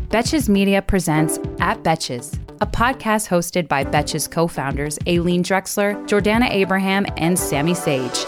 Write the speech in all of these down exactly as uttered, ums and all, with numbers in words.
Betches Media presents At Betches, a podcast hosted by Betches co-founders Aileen Drexler, Jordana Abraham, and Sammy Sage.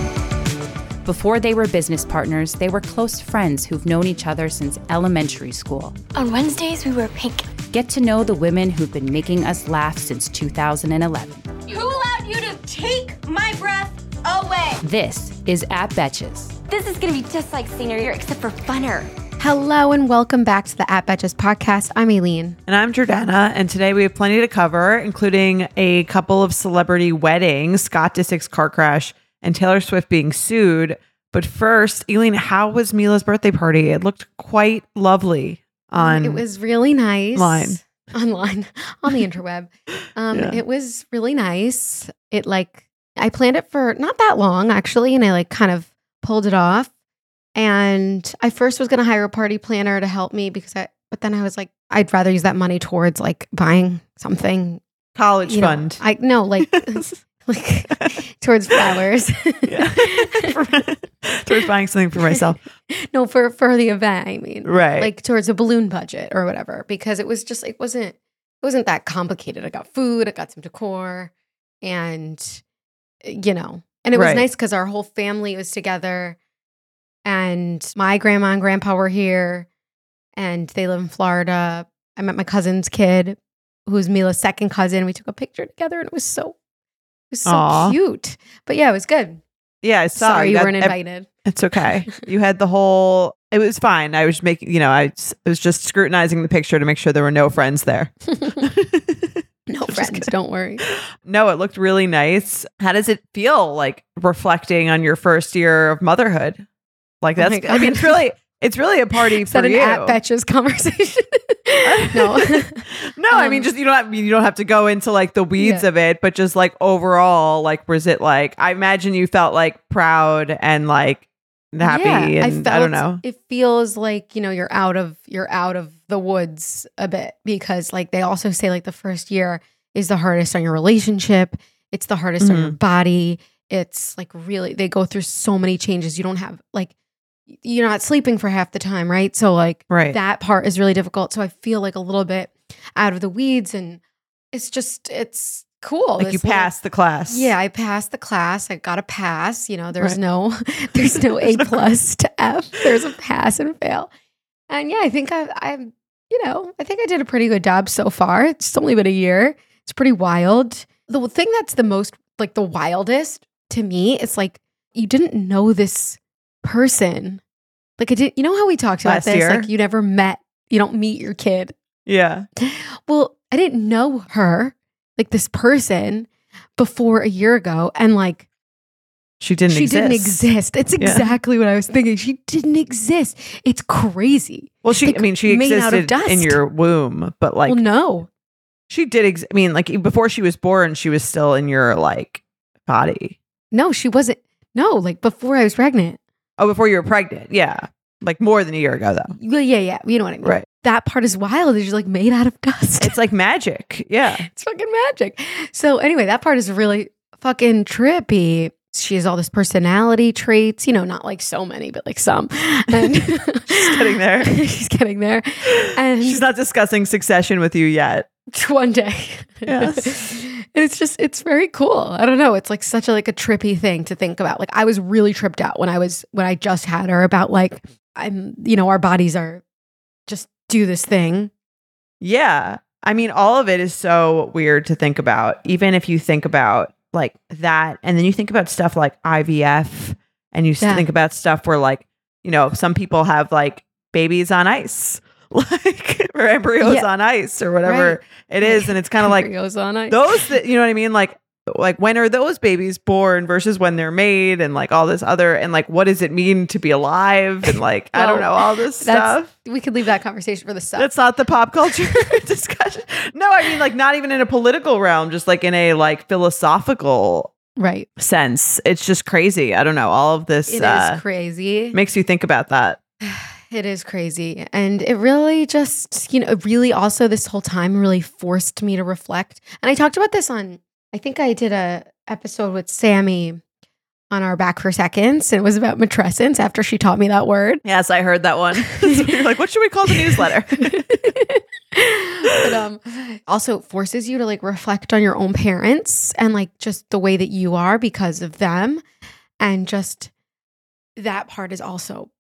Before they were business partners, they were close friends who've known each other since elementary school. On Wednesdays, we wear pink. Get to know the women who've been making us laugh since two thousand eleven. Who allowed you to take my breath away? This is At Betches. This is going to be just like senior year, except for funner. Hello and welcome back to the At Betches podcast. I'm Aileen. And I'm Jordana, and today we have plenty to cover, including a couple of celebrity weddings, Scott Disick's car crash, and Taylor Swift being sued. But first, Aileen, how was Mila's birthday party? It looked quite lovely on It was really nice. Line. Online. On the interweb. Um, Yeah. It was really nice. It like, I planned it for not that long, actually, and I like kind of pulled it off. And I first was going to hire a party planner to help me because I, but then I was like, I'd rather use that money towards like buying something. college you know, fund. I no, like, like towards flowers. Yeah. Towards buying something for myself. No, for for the event, I mean. Right. Like towards a balloon budget or whatever, because it was just, it wasn't, it wasn't that complicated. I got food, I got some decor, and, you know, and it was Right. nice because our whole family was together, and my grandma and grandpa were here, and they live in Florida. I met my cousin's kid, who's Mila's second cousin. We took a picture together, and it was so, it was so Aw. cute. But yeah, it was good. Yeah, I saw. Sorry you got weren't ev- invited. It's okay. You had the whole, it was fine. I was making, you know, I s- I was just scrutinizing the picture to make sure there were no friends there. No Just friends, kidding. don't worry. No, it looked really nice. How does it feel like reflecting on your first year of motherhood? Like Oh that's, my I mean, God. it's really, it's really a party Is for that an you. at Betches conversation? No. No, I Um, mean, just you don't have, you don't have to go into like the weeds Yeah. of it, but just like overall, like was it like? I imagine you felt like proud and like happy, Yeah, and I, don't know. It feels like, you know, you're out of you're out of the woods a bit, because like they also say like the first year is the hardest on your relationship. It's the hardest on your body. It's like really, they go through so many changes. You don't have like, you're not sleeping for half the time, right? So like Right. that part is really difficult. So I feel like a little bit out of the weeds, and it's just, it's cool. Like This you little- passed the class. Yeah, I passed the class. I got a pass. You know, there's Right. no, there's no A plus to F. There's a pass and a fail. And yeah, I think I, I'm, you know, I think I did a pretty good job so far. It's only been a year. It's pretty wild. The thing that's the most, like the wildest to me, it's like you didn't know this person. Like I did. You know how we talked about Last this? year? Like you never met. You don't meet your kid. Yeah. Well, I didn't know her, like this person, before a year ago. And like, She didn't she exist. didn't exist. It's Yeah. exactly what I was thinking. She didn't exist. It's crazy. Well, she, Like, I mean, she made out of existed in dust. your womb, but like well, no. she did. Ex- I mean, like before she was born, she was still in your like body. No, she wasn't. No, like before I was pregnant. Oh, before you were pregnant. Yeah. Like more than a year ago, though. Yeah, yeah, yeah. You know what I mean? Right. That part is wild. It's just like made out of dust. It's like magic. Yeah. It's fucking magic. So anyway, that part is really fucking trippy. She has all this personality traits, you know, not like so many, but like some. And She's getting there. She's getting there. And She's not discussing Succession with you yet. one day. Yes. And it's just, it's very cool. I don't know. It's like such a like a trippy thing to think about. Like I was really tripped out when I was when I just had her about like I'm, you know, our bodies are just do this thing. Yeah. I mean, all of it is so weird to think about. Even if you think about like that, and then you think about stuff like I V F, and you s- Yeah. think about stuff where like, you know, some people have like babies on ice, like or embryos Yeah. on ice or whatever Right. it is. And it's kind of like Embryos on ice. those that, you know what I mean? Like, like when are those babies born versus when they're made, and like all this other, and like what does it mean to be alive, and like I don't Well, know, all this That's, stuff. we could leave that conversation for the stuff. That's not the pop culture discussion. No, I mean like not even in a political realm, just like in a like philosophical right. sense. It's just crazy. I don't know. All of this It is uh, crazy. makes you think about that. It is crazy. And it really just, you know, it really also this whole time really forced me to reflect. And I talked about this on, I think I did a episode with Sammy on our back for seconds. And it was about matrescence after she taught me that word. Yes, I heard that one. You're like, what should we call the newsletter? But um, also forces you to like reflect on your own parents and like just the way that you are because of them. And just that part is also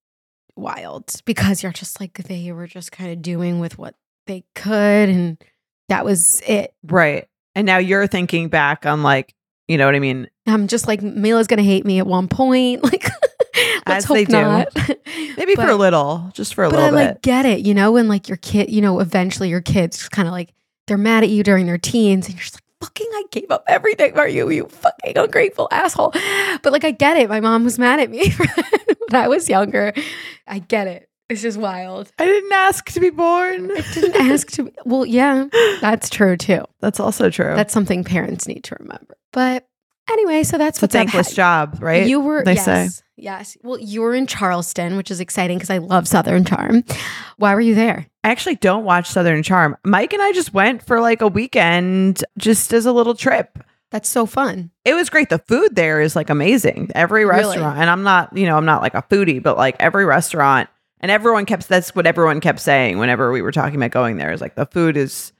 wild because you're just like, they were just kind of doing with what they could. And that was it. Right. And now you're thinking back on like, you know what I mean? I'm just like, Mila's going to hate me at one point. Like, let's As hope they do. not. Maybe But- for a little, just for a But little I bit. like get it, you know, when like your kid, you know, eventually your kids kind of like, they're mad at you during their teens and you're just like, fucking, I gave up everything for you, you fucking ungrateful asshole. But like, I get it. My mom was mad at me when I was younger. I get it. It's just wild. I didn't ask to be born. I didn't ask to be, well, yeah, that's true too. That's also true. That's something parents need to remember. But anyway, so that's it's a what that thankless had- job, right? You were, they yes, say. yes. Well, you were in Charleston, which is exciting because I love Southern Charm. Why were you there? I actually don't watch Southern Charm. Mike and I just went for like a weekend just as a little trip. That's so fun. It was great. The food there is like amazing. Every Really? restaurant, and I'm not, you know, I'm not like a foodie, but like every restaurant, and everyone kept, that's what everyone kept saying whenever we were talking about going there, is like the food is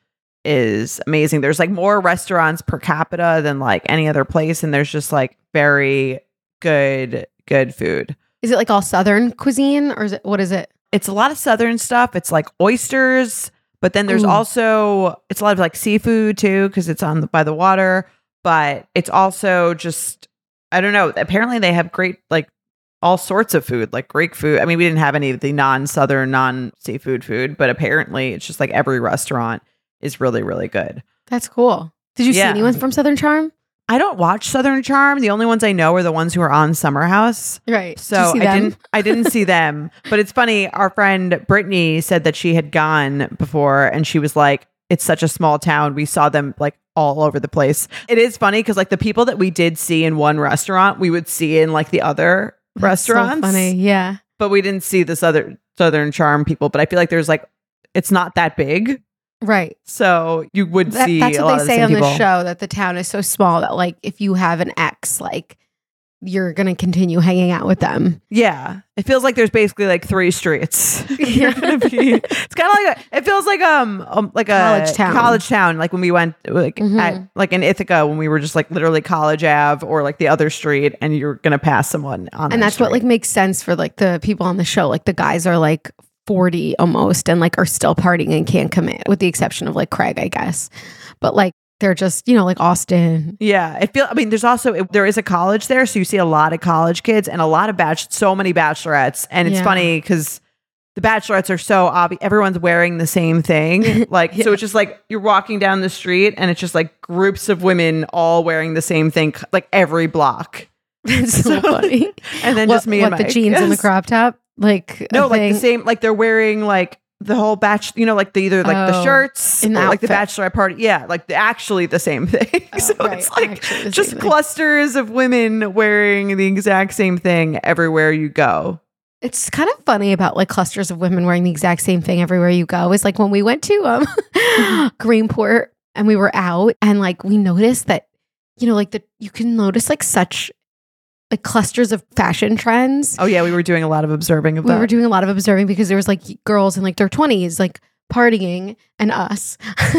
is amazing. There's like more restaurants per capita than like any other place, and there's just like very good good food. Is it like all Southern cuisine or is it, what is it? It's a lot of Southern stuff. It's like oysters, but then there's Ooh. also, it's a lot of like seafood too, because it's on the, by the water, but it's also just, I don't know. Apparently they have great, like all sorts of food, like Greek food. I mean, we didn't have any of the non-Southern, non-seafood food, but apparently it's just like every restaurant is really, really good. That's cool. Did you Yeah. see anyone from Southern Charm? I don't watch Southern Charm. The only ones I know are the ones who are on Summer House. Right. So Did you see I them? didn't I didn't see them. But it's funny, our friend Brittany said that she had gone before and she was like, it's such a small town. We saw them like all over the place. It is funny because like the people that we did see in one restaurant, we would see in like the other That's so restaurants. funny. Yeah. But we didn't see this other Southern Charm people. But I feel like there's like, it's not that big. Right. So you would That, see that's a what lot they of the say same on people. the show, that the town is so small that like if you have an ex, like you're going to continue hanging out with them. Yeah. It feels like there's basically like three streets. You're Yeah. gonna be, it's kind of like a, it feels like um, um like a College town. college town, like when we went like Mhm. at like in Ithaca when we were just like literally College Ave or like the other street, and you're gonna pass someone on. And that that's what like street. makes sense for like the people on the show. Like the guys are like forty almost and like are still partying and can't commit, with the exception of like Craig, I guess. But like they're just, you know, like Austin. Yeah, it feel. I mean, there's also it, there is a college there, so you see a lot of college kids and a lot of batch, so many bachelorettes, and it's Yeah. funny because the bachelorettes are so obvious. Everyone's wearing the same thing, like so. Yeah. It's just like you're walking down the street, and it's just like groups of women all wearing the same thing, like every block, It's so, So- funny. and then what, just me what, and the Mike. jeans and the Yes. crop top? Like No, a like thing? the same. Like they're wearing like the whole batch. You know, like the either like the Oh, shirts in the or like the outfit. bachelorette party. Yeah, like the, actually the same thing. Oh, so right, it's like actually the just same thing. clusters of women wearing the exact same thing everywhere you go. It's kind of funny about like clusters of women wearing the exact same thing everywhere you go. Is like when we went to um Greenport and we were out and like we noticed that, you know, like the you can notice like such like clusters of fashion trends. Oh yeah, we were doing a lot of observing of We that. were doing a lot of observing because there was like girls in like their twenties like partying and us.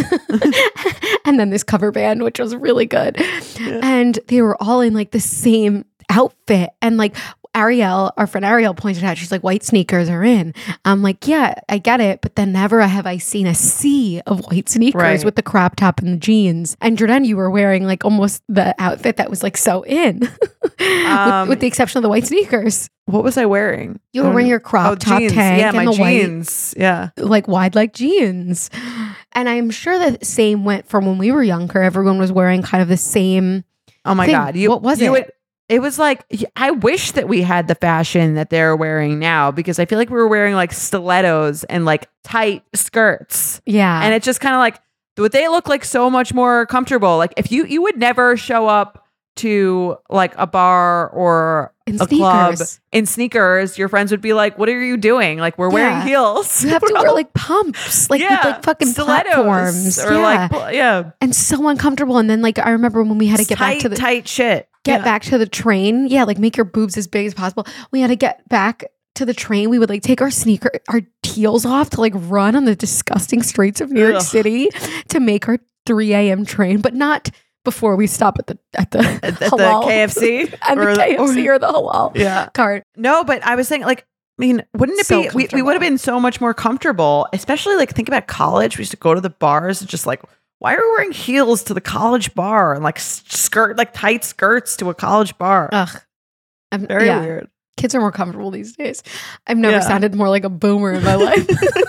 And then this cover band, which was really good. Yeah. And they were all in like the same outfit. And like Ariel, our friend Ariel pointed out, she's like, white sneakers are in. I'm like, yeah, I get it. But then never have I seen a sea of white sneakers Right. with the crop top and the jeans. And Jordan, you were wearing like almost the outfit that was like so in, Um, with, with the exception of the white sneakers. What was I wearing? You were Um, wearing your crop oh, top jeans. tank Yeah, and my the white, jeans. Yeah. like wide leg jeans. And I'm sure the same went from when we were younger. Everyone was wearing kind of the same. Oh my thing. god. You, What was you it? Would, it was like I wish that we had the fashion that they're wearing now, because I feel like we were wearing like stilettos and like tight skirts. Yeah. And it's just kind of like, would they look like so much more comfortable? Like if you you would never show up to like a bar or In a club sneakers. in sneakers, your friends would be like, "What are you doing? Like, we're wearing Yeah. heels. You have to We're wear all- like pumps, like yeah, with like fucking stilettos platforms, or yeah. like pl- yeah, and so uncomfortable. And then like I remember when we had to get tight, back to the tight shit. get Yeah. back to the train. Yeah, like make your boobs as big as possible. We had to get back to the train. We would like take our sneaker, our heels off to like run on the disgusting streets of New York Ugh. City to make our three a.m. train, but not before we stop at the at the At, at the halal K F C and the or K F C or- or the halal yeah. cart. No, but I was saying, like, I mean, wouldn't it So be? We, we comfortable. would have been so much more comfortable, especially like think about college. We used to go to the bars and just like, why are we wearing heels to the college bar and like s- skirt, like tight skirts to a college bar? Ugh, I'm, Very yeah. weird. Kids are more comfortable these days. I've never Yeah. sounded more like a boomer in my life.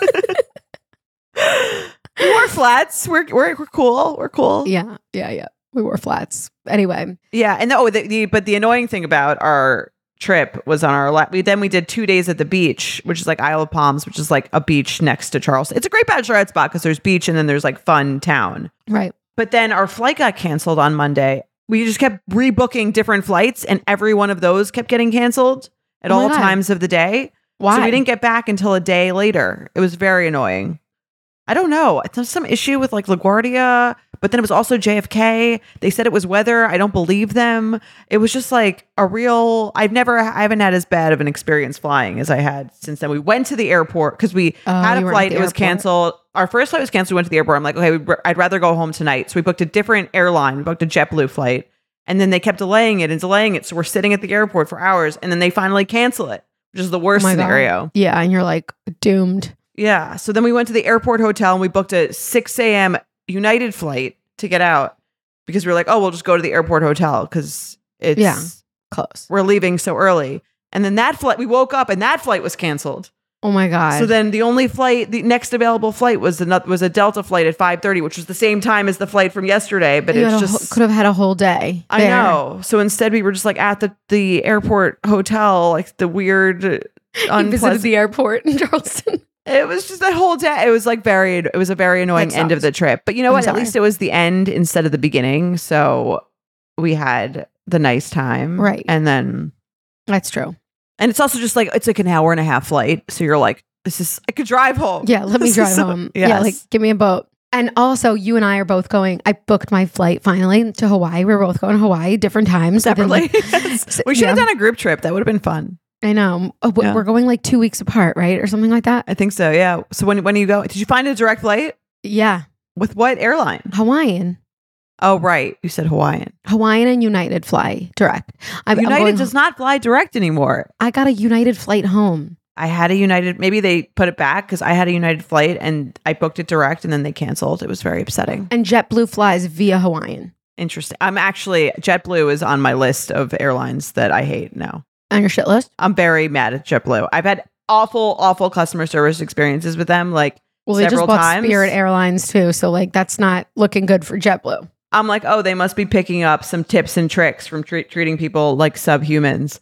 We wore flats. We're, we're we're cool. We're cool. yeah, yeah, yeah. We wore flats. Anyway, Yeah, and the, oh, the, the but the annoying thing about our trip was on our la- we then we did two days at the beach, which is like Isle of Palms, which is like a beach next to Charleston. It's a great bachelorette spot because there's beach and then there's like fun town. right. But then our flight got canceled on Monday. We just kept rebooking different flights, and every one of those kept getting canceled at Oh my all God. times of the day. Why? So we didn't get back until a day later. It was very annoying. I don't know. There's some issue with like LaGuardia, but then it was also J F K. They said it was weather. I don't believe them. It was just like a real, I've never, I haven't had as bad of an experience flying as I had since then. We went to the airport because we Oh, had you a were at flight. the It was airport. canceled. Our first flight was canceled. We went to the airport. I'm like, okay, we, I'd rather go home tonight. So we booked a different airline. We booked a JetBlue flight. And then they kept delaying it and delaying it. So we're sitting at the airport for hours and then they finally cancel it, which is the worst Oh my God. scenario. Yeah, and you're like doomed. Yeah. So then we went to the airport hotel and we booked a six a.m. United flight to get out because we were like, oh, we'll just go to the airport hotel because it's, Yeah. Close. we're leaving so early. And then that flight, we woke up and that flight was canceled. Oh my God. So then the only flight, the next available flight was another, was a Delta flight at five thirty, which was the same time as the flight from yesterday. But you it's had a just, whole- could have had a whole day. I there. know. So instead we were just like at the, the airport hotel, like the weird, You visited unpleasant. the airport in Charleston. It was just that whole day. It was like very, it was a very annoying That end of sucks. the trip. But you know I'm what? At sorry. least it was the end instead of the beginning. So we had the nice time. Right. And then, That's true. and it's also just like, it's like an hour and a half flight. So you're like, this is, I could drive home. Yeah, let me This drive is so- home. Yes. Yeah, like give me a boat. And also, you and I are both going. I booked my flight finally to Hawaii. We're both going to Hawaii different times. within, Separately. like- Yes. We should have yeah. done a group trip. That would have been fun. I know. Oh, w- Yeah. We're going like two weeks apart, right, or something like that. I think so. Yeah. So when, when you go, did you find a direct flight Yeah, with what airline? Hawaiian, Oh, right. You said Hawaiian. Hawaiian and United fly direct. I'm, I'm United going- does not fly direct anymore. I got a United flight home. I had a United, maybe they put it back because I had a United flight and I booked it direct and then they canceled. It was very upsetting. And JetBlue flies via Hawaiian. Interesting. I'm actually, JetBlue is on my list of airlines that I hate now. On your shit list? I'm very mad at JetBlue. I've had awful, awful customer service experiences with them. Like Well, they just several bought times. Spirit Airlines too, so like that's not looking good for JetBlue. I'm like, oh, they must be picking up some tips and tricks from tre- treating people like subhumans.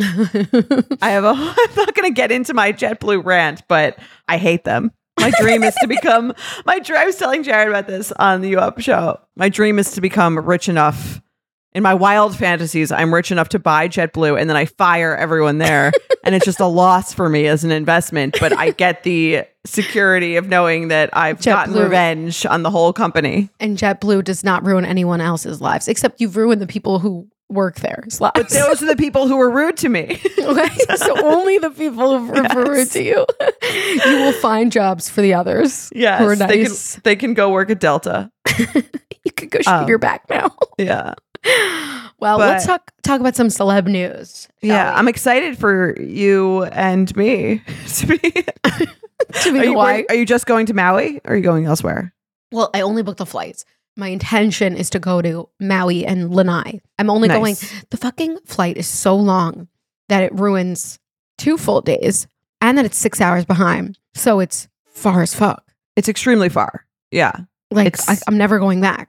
I have a, I'm not going to get into my JetBlue rant, but I hate them. My dream is to become, my dream, I was telling Jared about this on the U Up show. My dream is to become rich enough. In my wild fantasies, I'm rich enough to buy JetBlue and then I fire everyone there. And it's just a loss for me as an investment. But I get the security of knowing that I've gotten JetBlue. revenge on the whole company. And JetBlue does not ruin anyone else's lives, except you've ruined the people who work there. But those are the people who were rude to me. Okay, so only the people who Yes. refer to you. You will find jobs for the others. Yes, who are they nice. can, they can go work at Delta. You could go shave Um, your back now. Yeah. Well, but- let's talk talk about some celeb news. shall Yeah, we? I'm excited for you and me to be. to be Are you, Hawaii. where- are you just going to Maui or are you going elsewhere? Well, I only booked the flights. My intention is to go to Maui and Lanai. I'm only Nice. going. The fucking flight is so long that it ruins two full days, and that it's six hours behind. So it's far as fuck. It's extremely far. Yeah. Like It's- I, I'm never going back.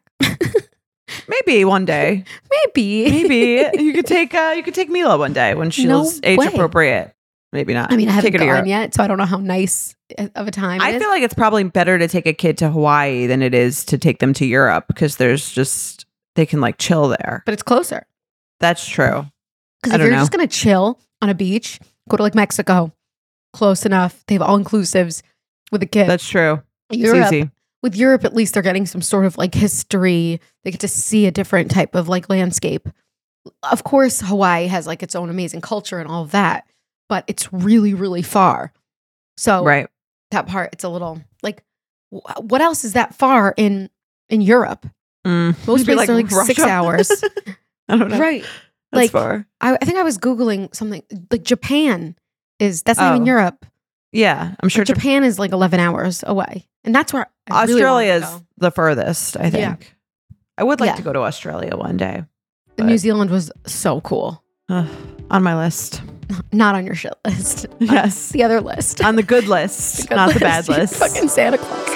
Maybe one day. Maybe. Maybe you could take uh you could take Mila one day when she's No age way. appropriate. Maybe not. I mean, I haven't Take her to gone Europe. yet, so I don't know how nice of a time it I is. feel like it's probably better to take a kid to Hawaii than it is to take them to Europe because there's just they can like chill there. But it's closer. That's true. Because I if don't you're know. just going to chill on a beach, go to like Mexico, close enough. They have all inclusives with a kid. That's true. Europe, It's easy. with Europe, at least they're getting some sort of like history. They get to see a different type of like landscape. Of course, Hawaii has like its own amazing culture and all of that, but it's really, really far. So Right. that part, it's a little like, wh- what else is that far in in Europe? Mm. Most It'd be places are like six Russia. hours. I don't know. Right. That's like far. I, I think I was Googling something like Japan is, that's not even Oh. Europe. Yeah. I'm sure Like, Japan is like eleven hours away. And that's where I really Australia wanted is to go. the furthest, I think. Yeah. I would like Yeah. to go to Australia one day. And New Zealand was so cool. Ugh, on my list. Not on your shit list. Yes. The other list. On the good list, The good not the list. bad You list. Fucking Santa Claus.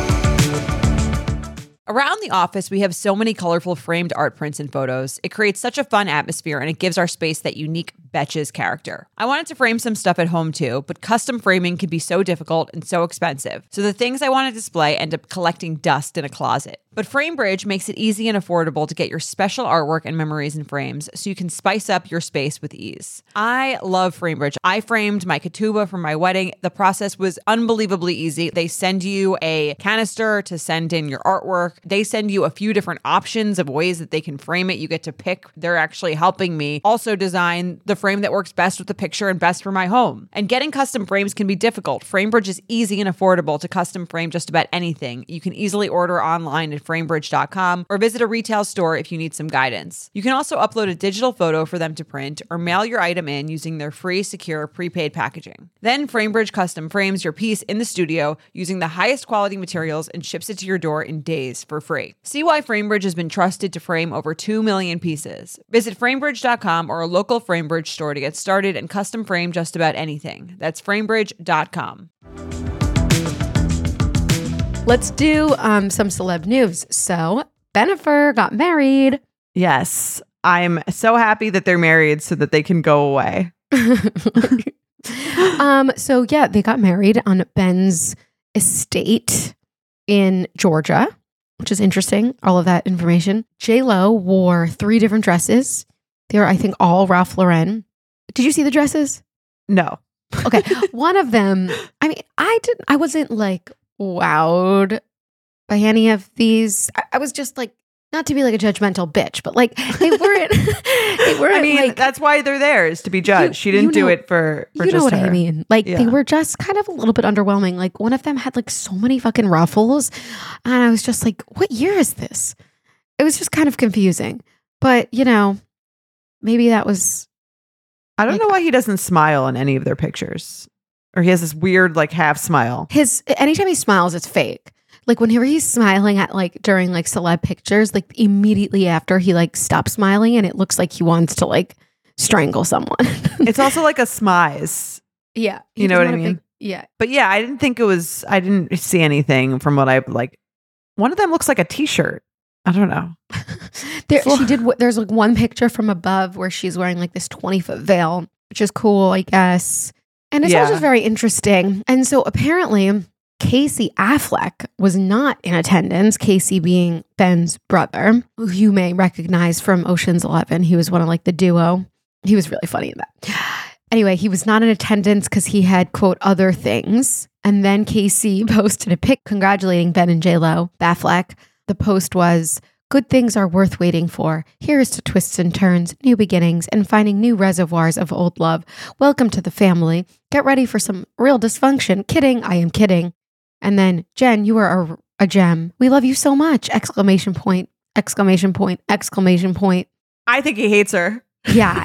Around the office, we have so many colorful framed art prints and photos. It creates such a fun atmosphere and it gives our space that unique Betches character. I wanted to frame some stuff at home too, but custom framing can be so difficult and so expensive. So the things I want to display end up collecting dust in a closet. But FrameBridge makes it easy and affordable to get your special artwork and memories in frames so you can spice up your space with ease. I love FrameBridge. I framed my ketubah for my wedding. The process was unbelievably easy. They send you a canister to send in your artwork. They send you a few different options of ways that they can frame it. You get to pick. They're actually helping me also design the frame that works best with the picture and best for my home. And getting custom frames can be difficult. FrameBridge is easy and affordable to custom frame just about anything. You can easily order online at framebridge dot com or visit a retail store if you need some guidance. You can also upload a digital photo for them to print or mail your item in using their free, secure, prepaid packaging. Then FrameBridge custom frames your piece in the studio using the highest quality materials and ships it to your door in days for free. See why FrameBridge has been trusted to frame over two million pieces. Visit framebridge dot com or a local FrameBridge store to get started and custom frame just about anything. That's framebridge dot com. Let's do um, some celeb news. So, Bennifer got married. Yes. I'm so happy that they're married so that they can go away. um, so yeah, they got married on Ben's estate in Georgia, which is interesting. All of that information. J-Lo wore three different dresses. They were, I think, all Ralph Lauren. Did you see the dresses? No. Okay. One of them, I mean, I didn't, I wasn't like wowed by any of these. I, I was just like, not to be like a judgmental bitch, but like they weren't, they weren't I mean, like, that's why they're there, is to be judged. You- she didn't you know- do it for, for you know just what her. I mean? Like they Yeah. were just kind of a little bit underwhelming. Like one of them had like so many fucking ruffles. And I was just like, what year is this? It was just kind of confusing. But, you know, maybe that was, I don't Like- know why he doesn't smile in any of their pictures. Or he has this weird, like, half smile. his, anytime he smiles, it's fake. Like whenever he's smiling at like during like celeb pictures, like immediately after he like stops smiling and it looks like he wants to like strangle someone. It's also like a smize. yeah. he You know doesn't what I want a mean? big- yeah. But yeah, I didn't think it was, I didn't see anything from what I like. One of them looks like a t-shirt. I don't know. There, she did. w- There's like one picture from above where she's wearing like this twenty foot veil, which is cool, I guess. And it's all Yeah. just very interesting. And so apparently, Casey Affleck was not in attendance. Casey being Ben's brother, who you may recognize from Ocean's Eleven. He was one of like the duo. He was really funny in that. Anyway, he was not in attendance because he had quote other things. And then Casey posted a pic congratulating Ben and J-Lo. Affleck. The post was, "Good things are worth waiting for. Here's to twists and turns, new beginnings, and finding new reservoirs of old love. Welcome to the family. Get ready for some real dysfunction. Kidding, I am kidding." And then, "Jen, you are a, a gem. We love you so much!" Exclamation point, exclamation point, exclamation point. I think he hates her. Yeah.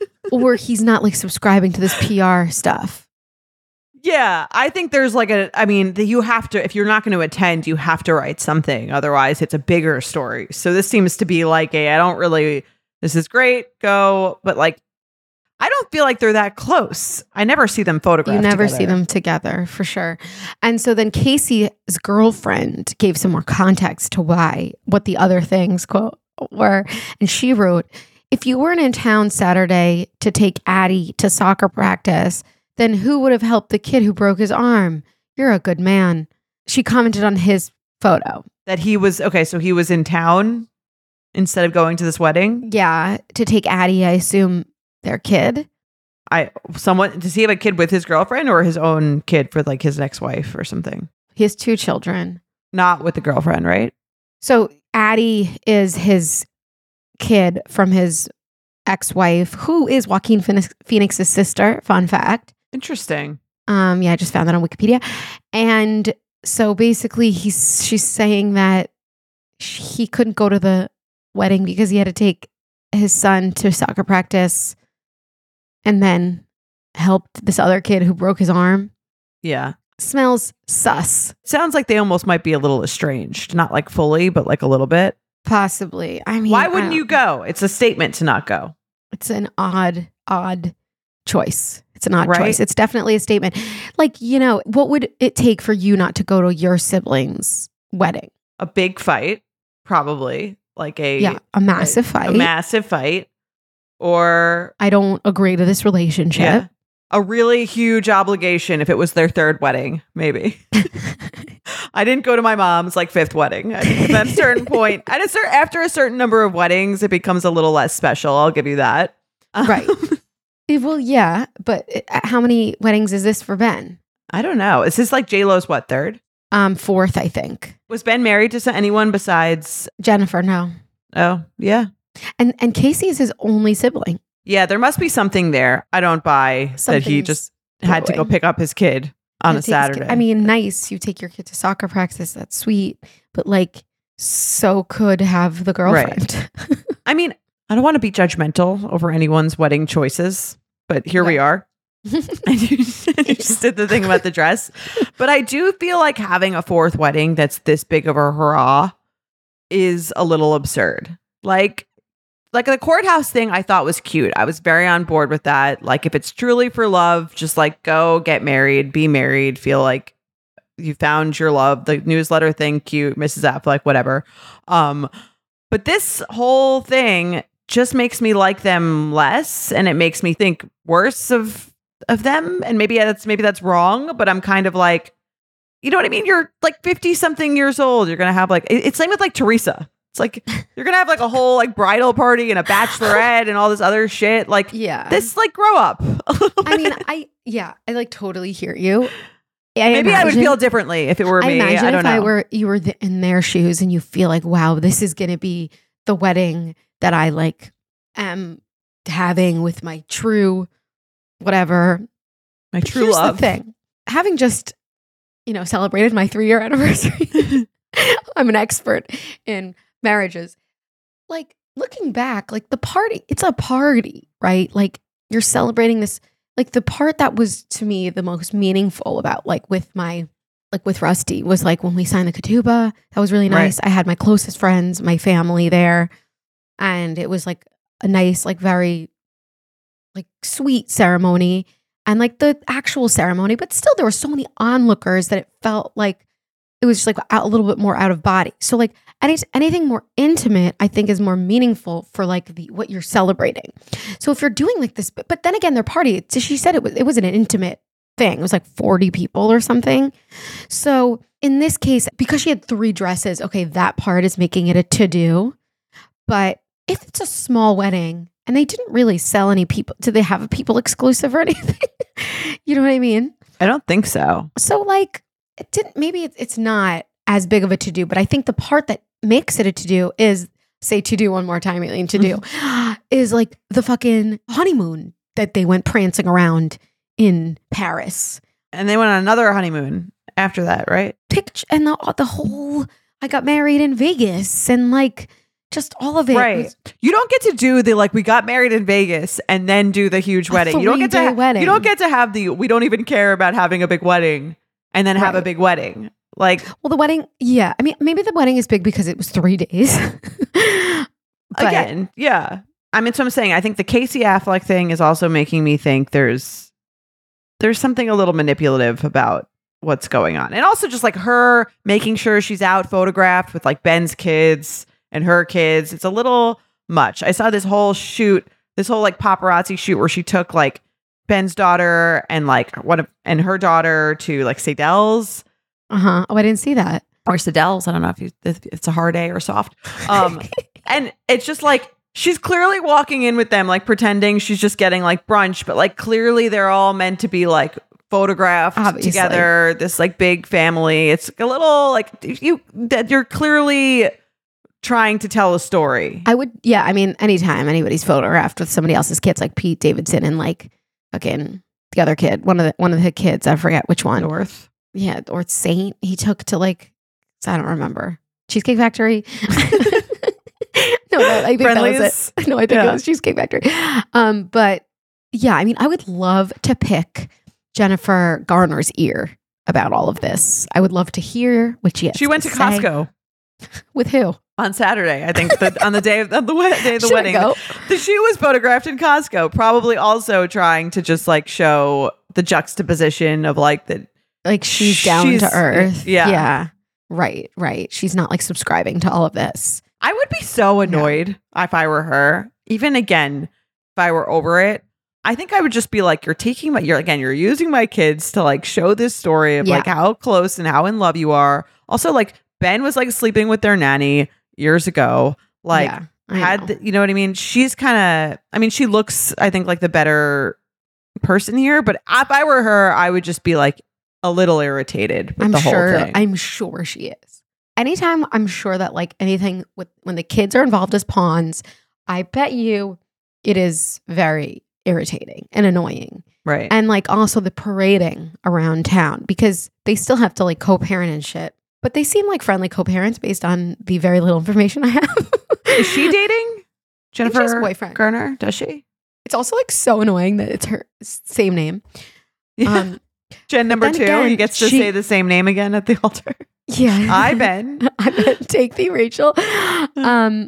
Or he's not like subscribing to this P R stuff. Yeah, I think there's like a, I mean, the, you have to, if you're not going to attend, you have to write something. Otherwise, it's a bigger story. So this seems to be like a, I don't really, this is great, go. But like, I don't feel like they're that close. I never see them photographed. You never together. see them together for sure. And so then Casey's girlfriend gave some more context to why, what the other things, quote, were. And she wrote, "If you weren't in town Saturday to take Addie to soccer practice, then who would have helped the kid who broke his arm? You're a good man." She commented on his photo. That he was, okay, so he was in town. instead of going to this wedding. Yeah, to take Addie, I assume their kid. I someone does he have a kid with his girlfriend or his own kid for like his ex-wife or something? He has two children. Not with the girlfriend, right? So Addie is his kid from his ex-wife, who is Joaquin Phoenix, Phoenix's sister. Fun fact. Interesting. Um, yeah, I just found that on Wikipedia. And so basically, he's she's saying that he couldn't go to the wedding because he had to take his son to soccer practice and then helped this other kid who broke his arm. Yeah. Smells sus. Sounds like they almost might be a little estranged. Not like fully, but like a little bit. Possibly. I mean, why I wouldn't don't- you go? It's a statement to not go. It's an odd, odd choice. It's an odd Right. choice. It's definitely a statement. Like, you know, what would it take for you not to go to your sibling's wedding? A big fight, probably. Like a Yeah, a massive a, fight. A massive fight. Or I don't agree to this relationship. yeah, a really huge obligation if it was their third wedding, maybe. I didn't go to my mom's like fifth wedding. I think at a certain point, at a cer- after a certain number of weddings, it becomes a little less special. I'll give you that. Right. Eh, Well, yeah, but uh, how many weddings is this for Ben? I don't know. Is this like J-Lo's what, third? Um, fourth, I think. Was Ben married to so- anyone besides? Jennifer, no. Oh, yeah. And and Casey is his only sibling. Yeah, there must be something there. I don't buy that he Something's just had to go brewing. pick up his kid on Yeah, a take his kid- Saturday. I mean, nice. You take your kid to soccer practice. That's sweet. But like, so could have the girlfriend. I mean, I don't want to be judgmental over anyone's wedding choices, but here we are. And you, you just did the thing about the dress. But I do feel like having a fourth wedding that's this big of a hurrah is a little absurd. Like, like the courthouse thing I thought was cute. I was very on board with that. Like, if it's truly for love, just like go get married, be married, feel like you found your love. The newsletter thing, cute, Missus Affleck, whatever. Um, but this whole thing just makes me like them less, and it makes me think worse of of them. And maybe that's maybe that's wrong, but I'm kind of like, you know what I mean? You're like fifty something years old. You're gonna have like it- it's same with like Teresa. It's like you're gonna have like a whole like bridal party and a bachelorette and all this other shit. Like Yeah. this, like grow up. a little I mean, bit. I, yeah, I like totally hear you. I maybe I would imagine- feel differently if it were I me. imagine I don't if know. I were, you were th- in their shoes and you feel like, wow, this is going to be the wedding that I like am having with my true, whatever. My But true here's love. the thing. Having just, you know, celebrated my three year anniversary, I'm an expert in marriages. Like looking back, like the party, it's a party, right? Like you're celebrating this. Like the part that was to me the most meaningful about like with my like with Rusty was like when we signed the ketubah. That was really Right. nice. I had my closest friends, my family there, and it was like a nice, like very like sweet ceremony. And like the actual ceremony, but still there were so many onlookers that it felt like it was just like out, a little bit more out of body. So like any, anything more intimate, I think is more meaningful for like the what you're celebrating. So if you're doing like this, but, but then again, their party, so she said it was it wasn't an intimate thing. It was like forty people or something. So in this case, because she had three dresses, okay, that part is making it a to-do. But if it's a small wedding and they didn't really sell any people, did they have a people exclusive or anything? You know what I mean? I don't think so. So like it didn't, maybe it's, it's not as big of a to-do, but I think the part that makes it a to-do is, say to-do one more time, Aileen, to-do, is like the fucking honeymoon that they went prancing around in Paris. And they went on another honeymoon after that, right? Picture and the, the whole, I got married in Vegas and like just all of it. Right. was- You don't get to do the like we got married in Vegas and then do the huge A wedding. You don't get to three-day ha- wedding. you don't get to have the we don't even care about having a big wedding and then have a Right. big wedding. Like well, the wedding, yeah. I mean, maybe the wedding is big because it was three days. But- again, yeah. I mean, so I'm saying I think the Casey Affleck thing is also making me think there's there's something a little manipulative about what's going on. And also just like her making sure she's out photographed with like Ben's kids and her kids. It's a little much. I saw this whole shoot, this whole like paparazzi shoot where she took like Ben's daughter and like one of and her daughter to like Seydel's Uh-huh. Oh, I didn't see that. or Seydel's. I don't know if, you, if it's a hard A or soft. Um, And it's just like, she's clearly walking in with them, like pretending she's just getting like brunch, but like clearly they're all meant to be like photographed Obviously. together, this like big family. It's a little like you that you're clearly trying to tell a story. I would, yeah. I mean, anytime anybody's photographed with somebody else's kids, like Pete Davidson and like fucking the other kid, one of the one of the kids, I forget which one. North. Yeah, or Saint. He took to like, I don't remember. Cheesecake Factory. no, no, I think Friendlies? that was it. No, I think Yeah. it was Cheesecake Factory. Um, but yeah, I mean, I would love to pick Jennifer Garner's ear about all of this. I would love to hear what she has She went to say. Costco With who? on Saturday, I think, the, on the day of the, the, wed- day of the Should I wedding. go? The- She was photographed in Costco, probably also trying to just like show the juxtaposition of like the Like she's down She's- to earth. yeah. Yeah. Right, right. She's not like subscribing to all of this. I would be so annoyed if I were her. Even again, if I were over it, I think I would just be like, you're taking my, you're again, you're using my kids to like show this story of Yeah. like how close and how in love you are. Also, like Ben was like sleeping with their nanny years ago. Like, Yeah, I had know. the, you know what I mean? She's kind of, I mean, she looks, I think, like the better person here. But if I were her, I would just be like a little irritated with I'm the sure. whole thing. I'm sure she is. Anytime I'm sure that like anything with when the kids are involved as pawns, I bet you it is very irritating and annoying. right. And like also the parading around town because they still have to like co-parent and shit. But they seem like friendly co-parents based on the very little information I have. Is she dating Jennifer she has a boyfriend. Garner? Does she? It's also like so annoying that it's her same name. Um, Jen number then two, again, he gets to she- say the same name again at the altar. yeah. Hi, Ben. I bet take thee, Rachel. Um,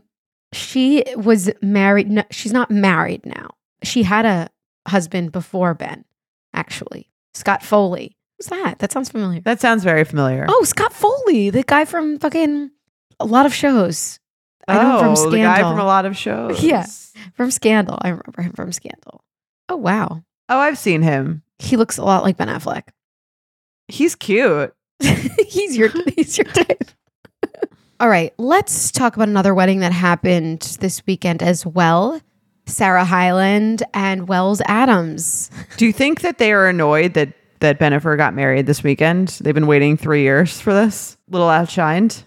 she was married. No, she's not married now. She had a husband before Ben, actually. Scott Foley. Who's that? That sounds familiar. That sounds very familiar. Oh, Scott Foley, the guy from fucking a lot of shows. I know him from Oh, Scandal. the guy from a lot of shows. Yeah. From Scandal. I remember him from Scandal. Oh, wow. Oh, I've seen him. He looks a lot like Ben Affleck. He's cute. he's your he's your type. All right, let's talk about another wedding that happened this weekend as well. Sarah Hyland and Wells Adams. Do you think that they are annoyed that that Bennifer got married this weekend? They've been waiting three years for this. Little outshined.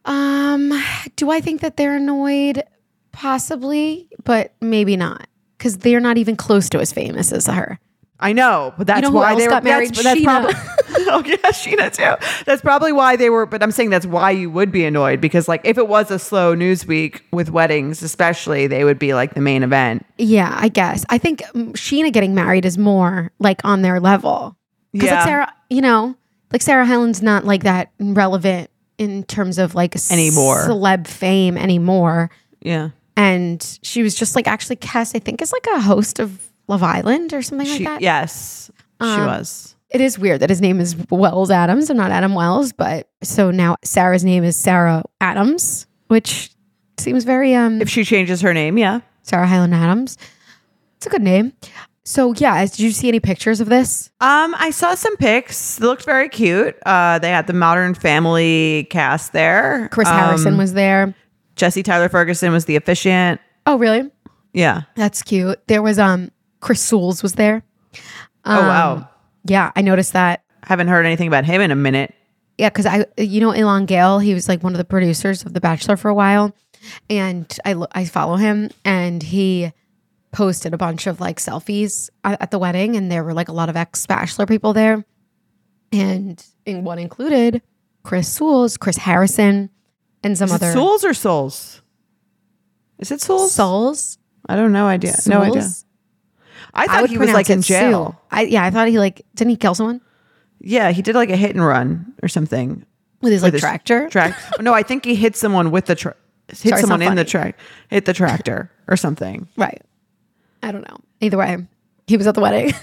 Um, do I think that they're annoyed? Possibly, but maybe not, because they're not even close to as famous as her. I know, but that's know who why else they were, got married? That's, that's Sheena. probably, oh yeah, Sheena too. That's probably why they were. But I'm saying that's why you would be annoyed, because like if it was a slow news week with weddings, especially, they would be like the main event. Yeah, I guess. I think um, Sheena getting married is more like on their level. Because Yeah. like Sarah, you know, like Sarah Hyland's not like that relevant in terms of like Anymore. celeb fame anymore. Yeah. And she was just like actually cast, I think, as like a host of Love Island or something She, like that. yes, she Um, was. It is weird that his name is Wells Adams and not Adam Wells, but so now Sarah's name is Sarah Adams, which seems very um If she changes her name, yeah. Sarah Hyland Adams. It's a good name. So yeah, did you see any pictures of this? Um, I saw some pics. They looked very cute. Uh, they had the Modern Family cast there. Chris Um, Harrison was there. Jesse Tyler Ferguson was the officiant. Oh, really? Yeah. That's cute. There was um Chris Soules was there. Oh, Um, wow. Yeah, I noticed that. Haven't heard anything about him in a minute. Yeah, because I, you know, Elon Gale, he was like one of the producers of The Bachelor for a while, and I lo- I follow him, and he posted a bunch of like selfies at, at the wedding, and there were like a lot of ex Bachelor people there, and in one included Chris Soules, Chris Harrison, and some Is other it Souls or Souls? Is it Souls? Souls. I don't know. Idea. No idea. Soules? I I thought would he was like in pronounce it jail. Sue. I yeah, I thought he like didn't he kill someone Yeah, he did like a hit and run or something. with his like With his tractor? Track. No, I think he hit someone with the tra- hit Sorry, it's someone not in the funny. track, hit the tractor or something. Right. I don't know. Either way, he was at the wedding.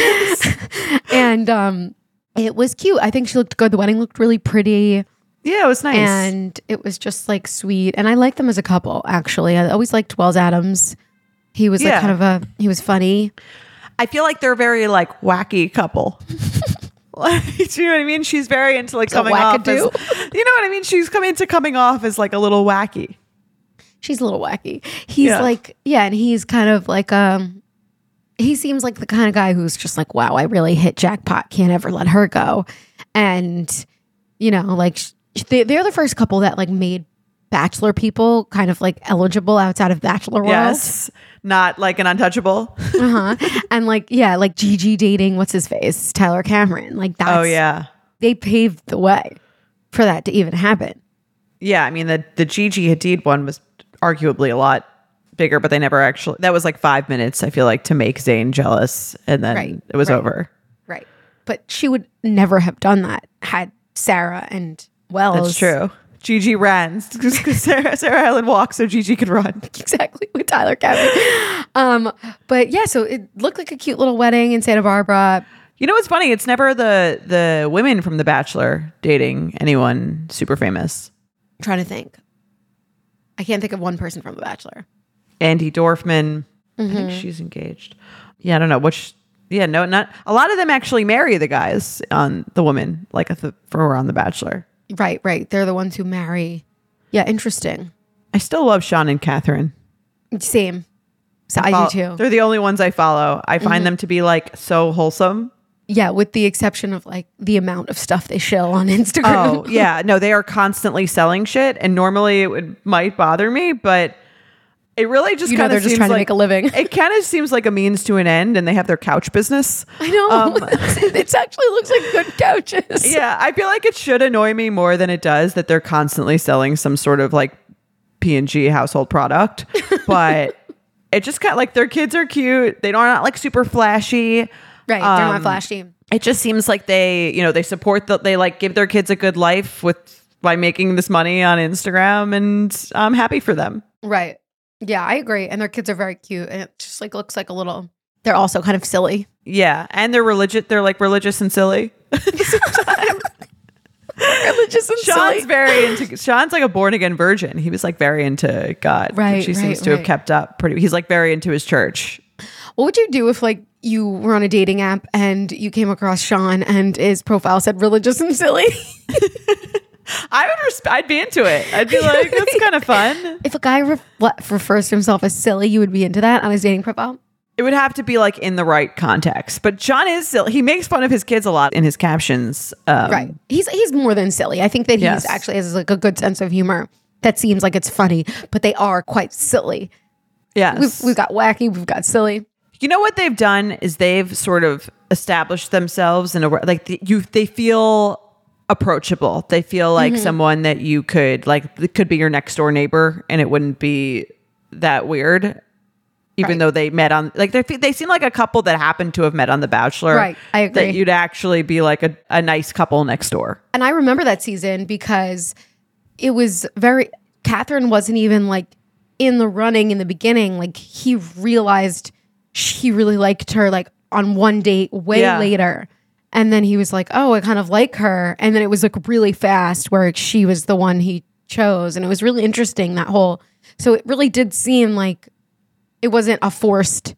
And um it was cute. I think she looked good. The wedding looked really pretty. Yeah, it was nice. And it was just like sweet. And I liked them as a couple, actually. I always liked Wells Adams. He was like Yeah. kind of a he was funny. I feel like they're a very like wacky couple. Like, do you know what I mean? She's very into like a coming off as, wackadoo? you know what I mean? She's coming into coming off as like a little wacky. she's a little wacky. He's Yeah. like, yeah, and he's kind of like, um, he seems like the kind of guy who's just like, wow, I really hit jackpot. Can't ever let her go. And, you know, like sh- they, they're the first couple that like made Bachelor people kind of like eligible outside of Bachelor world. Yes. Not like an untouchable. uh-huh. And like, yeah, like Gigi dating, what's his face? Tyler Cameron. Like that's, Oh, yeah. they paved the way for that to even happen. Yeah. I mean, the, the Gigi Hadid one was arguably a lot bigger, but they never actually, that was like five minutes, I feel like, to make Zayn jealous. And then Right, it was right. over. Right. But she would never have done that had Sarah and Wells. That's true. Gigi ran because Sarah, Sarah Ellen walked so Gigi could run. Exactly, with Tyler Cameron. um, but yeah, so it looked like a cute little wedding in Santa Barbara. You know what's funny? It's never the the women from The Bachelor dating anyone super famous. I'm trying to think. I can't think of one person from The Bachelor. Andy Dorfman. I Mm-hmm. think she's engaged. Yeah, I don't know. Which, yeah, no, not a lot of them actually marry the guys on the woman, like a th- for on The Bachelor. Right, right. They're the ones who marry. Yeah, interesting. I still love Sean and Catherine. Same. So I, Follow- do too. They're the only ones I follow. I find Mm-hmm. them to be like so wholesome. Yeah, with the exception of like the amount of stuff they shill on Instagram. Oh yeah, no, they are constantly selling shit, and normally it would might bother me, but it really just You know kind they're of just seems trying to like, make a living. It kind of seems like a means to an end, and they have their couch business. I know. Um, it actually looks like good couches. Yeah, I feel like it should annoy me more than it does that they're constantly selling some sort of like P and G household product, but it just kind of like their kids are cute. They don't not like super flashy. Right. They're Um, not flashy. It just seems like they, you know, they support that they like give their kids a good life with by making this money on Instagram, and I'm happy for them. Right. Yeah, I agree. And their kids are very cute. And it just like looks like a little, they're also kind of silly. Yeah, and they're religious. They're like religious and silly. Religious and Sean's silly. very into. Sean's like a born again virgin. He was like very into God. Right, She seems right, to have right. kept up pretty. He's like very into his church. What would you do if like you were on a dating app and you came across Sean and his profile said religious and silly? I would. Resp- I'd be into it. I'd be like, that's kind of fun. If a guy ref- refers to himself as silly, you would be into that on his dating profile? It would have to be like in the right context. But Sean is silly. He makes fun of his kids a lot in his captions. Um, Right. He's he's more than silly. I think that he's Yes. actually has like a good sense of humor that seems like it's funny, but they are quite silly. Yes. We've, we've got wacky, we've got silly. You know what they've done is they've sort of established themselves in a way like the, you. They feel approachable. They feel like Mm-hmm. someone that you could like. It could be your next door neighbor, and it wouldn't be that weird. Even Right. though they met on like they they seem like a couple that happened to have met on The Bachelor. Right. I agree. That you'd actually be like a, a nice couple next door. And I remember that season because it was very, Catherine wasn't even like in the running in the beginning. Like he realized he really liked her like on one date way Yeah. later. And then he was like, oh, I kind of like her. And then it was like really fast where she was the one he chose. And it was really interesting, that whole, so it really did seem like it wasn't a forced,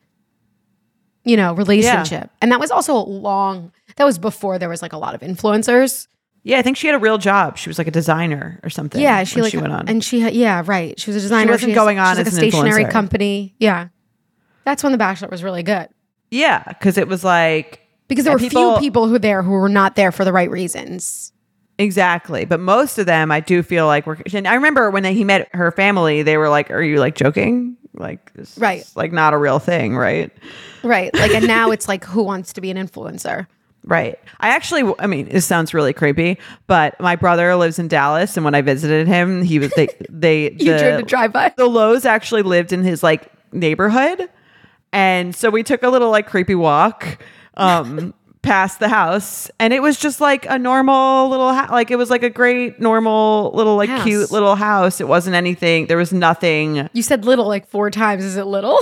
you know, relationship. And that was also long, that was before there was like a lot of influencers. Yeah, I think she had a real job. She was like a designer or something. Yeah, she when like she went on. and she had, yeah, right. She was a designer. wasn't has- going on she's like as a an stationery influencer. company. Yeah, that's when The Bachelor was really good yeah, because it was like because there were and few people who there who were not there for the right reasons. Exactly, but most of them I do feel like were. And I remember when he met her family, they were like, "Are you like joking? Like, this Right. is, like not a real thing, right?" Right. Like, and now it's like, who wants to be an influencer? Right. I actually, I mean, it sounds really creepy, but my brother lives in Dallas, and when I visited him, he was they they You the, tried to drive by. the Lowe's actually lived in his like neighborhood, and so we took a little like creepy walk um past the house, and it was just like a normal little ha- like it was like a great normal little like House. cute little house. It wasn't anything. There was nothing. You said little like four times. Is it little?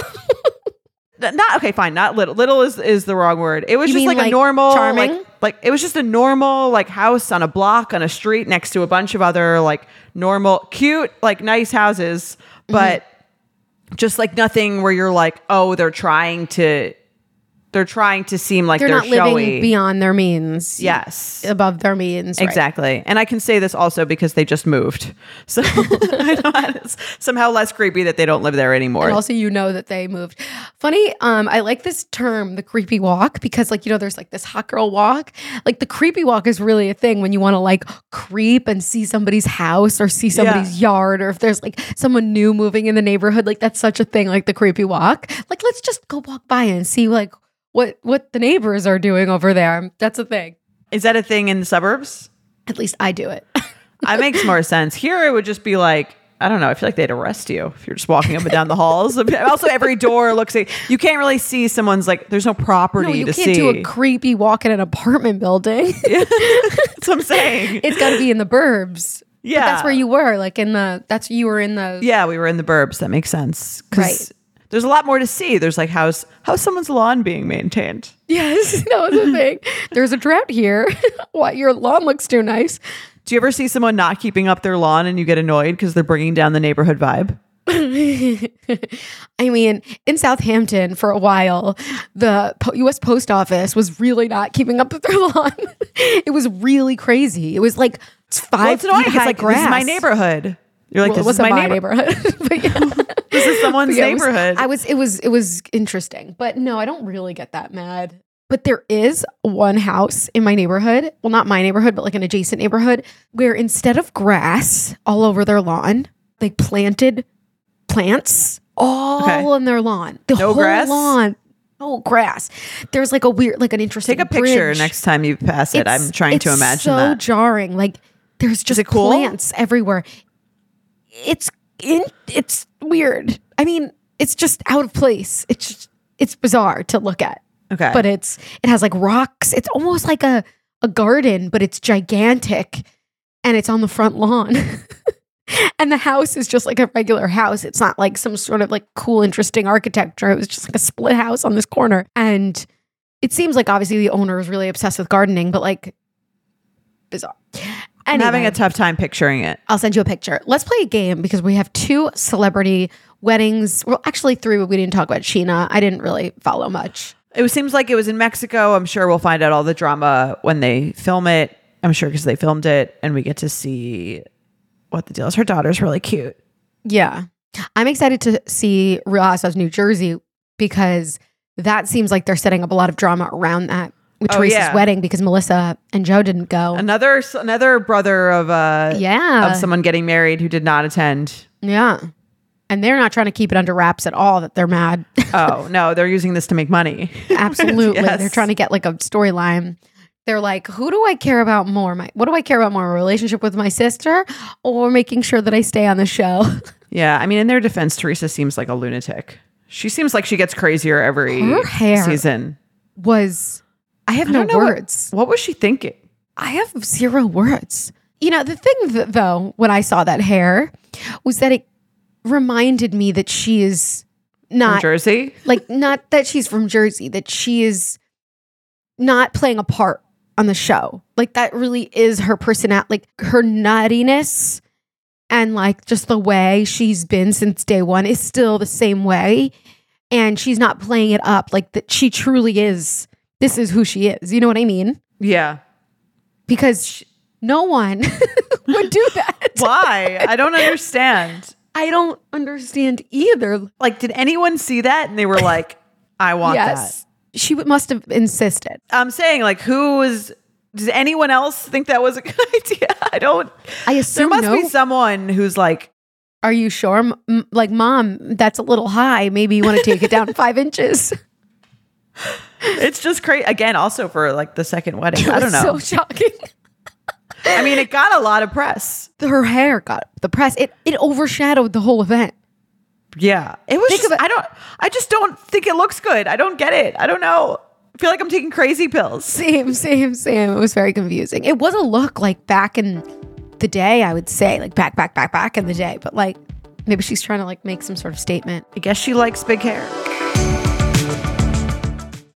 Not okay, fine. Not little. Little is is the wrong word. It was You just mean, like, a like, normal, charming? like like it was just a normal like house on a block on a street next to a bunch of other like normal, cute, like nice houses, but just like nothing where you're like, oh, they're trying to they're trying to seem like they're, they're, not living showy. beyond their means. Yes. Above their means. Right. Exactly. And I can say this also because they just moved. So I know it's somehow less creepy that they don't live there anymore. And also, you know that they moved. Funny, um, I like this term, the creepy walk, because like, you know, there's like this hot girl walk. Like the creepy walk is really a thing when you want to like creep and see somebody's house or see somebody's Yeah. yard, or if there's like someone new moving in the neighborhood, like that's such a thing, like the creepy walk. Like, let's just go walk by and see like what what the neighbors are doing over there. That's a thing. Is that a thing in the suburbs? At least I do it. That makes more sense. Here, it would just be like, I don't know. I feel like they'd arrest you if you're just walking up and down the halls. Also, every door looks like you can't really see someone's like. There's no property No, you to can't see. do a creepy walk in an apartment building. That's what I'm saying. It's got to be in the burbs. Yeah. But that's where you were. Like in the. That's you were in the. Yeah, we were in the burbs. That makes sense. 'Cause Right. There's a lot more to see. There's like how's how's someone's lawn being maintained. Yes, that was the thing. There's a drought here. What? Your lawn looks too nice. Do you ever see someone not keeping up their lawn and you get annoyed because they're bringing down the neighborhood vibe? I mean, in Southampton for a while, the po- U S Post Office was really not keeping up with their lawn. It was really crazy. It was like five Well, it's annoying. feet It's high like grass. this is my neighborhood. You're like Well, it this is wasn't my, my neighbor- neighborhood. But yeah. This is someone's But yeah, it was- neighborhood. I was. It was. It was interesting. But no, I don't really get that mad. But there is one house in my neighborhood. Well, not my neighborhood, but like an adjacent neighborhood, where instead of grass all over their lawn, they planted plants all Okay. on their lawn. The No whole grass? lawn. No grass. There's like a weird, like an interesting. Take a picture bridge. next time you pass it. It's- I'm trying to it's imagine so that. jarring. Like there's just it cool? plants everywhere. It's in, it's weird. I mean, it's just out of place. It's just, it's bizarre to look at. Okay. But it's it has like rocks. It's almost like a a garden, but it's gigantic, and it's on the front lawn. And the house is just like a regular house. It's not like some sort of like cool, interesting architecture. It was just like a split house on this corner. And it seems like obviously the owner is really obsessed with gardening, but like bizarre. I'm Anyway, having a tough time picturing it. I'll send you a picture. Let's play a game because we have two celebrity weddings. Well, actually three, but we didn't talk about Sheena. I didn't really follow much. It was, seems like it was in Mexico. I'm sure we'll find out all the drama when they film it. I'm sure because they filmed it and we get to see what the deal is. Her daughter's really cute. Yeah. I'm excited to see Real Housewives of New Jersey because that seems like they're setting up a lot of drama around that with Oh, Teresa's yeah. wedding because Melissa and Joe didn't go. Another another brother of uh Yeah. of someone getting married who did not attend. Yeah. And they're not trying to keep it under wraps at all that they're mad. Oh no, they're using this to make money. Absolutely. Yes. They're trying to get like a storyline. They're like, who do I care about more? My what do I care about more? A relationship with my sister or making sure that I stay on the show? Yeah, I mean, in their defense, Teresa seems like a lunatic. She seems like she gets crazier every Her hair season. Was I have I no don't know what- words. What was she thinking? I have zero words. You know, the thing th- though, when I saw that hair was that it reminded me that she is From not Jersey? like, not that she's from Jersey, that she is not playing a part on the show. Like that really is her personality, like her nuttiness and like just the way she's been since day one is still the same way. And she's not playing it up like that. She truly is. This is who she is. You know what I mean? Yeah. Because sh- no one would do that. Why? I don't understand. I don't understand either. Like, did anyone see that and they were like, I want Yes. She w- must have insisted. that? I'm saying, like, who was, does anyone else think that was a good idea? I don't. I There assume must no. be someone who's like, Are you sure? M- m- like, Mom, that's a little high. Maybe you want to take it down five inches. it's just crazy. Again, also for like the second wedding. It I don't was know. So shocking. I mean, it got a lot of press. Her hair got the press. It it overshadowed the whole event. Yeah. It was Think just, of it- I don't, I just don't think it looks good. I don't get it. I don't know. I feel like I'm taking crazy pills. Same, same, same. It was very confusing. It was a look like back in the day, I would say, like back, back, back, back in the day. But like, maybe she's trying to like make some sort of statement. I guess she likes big hair.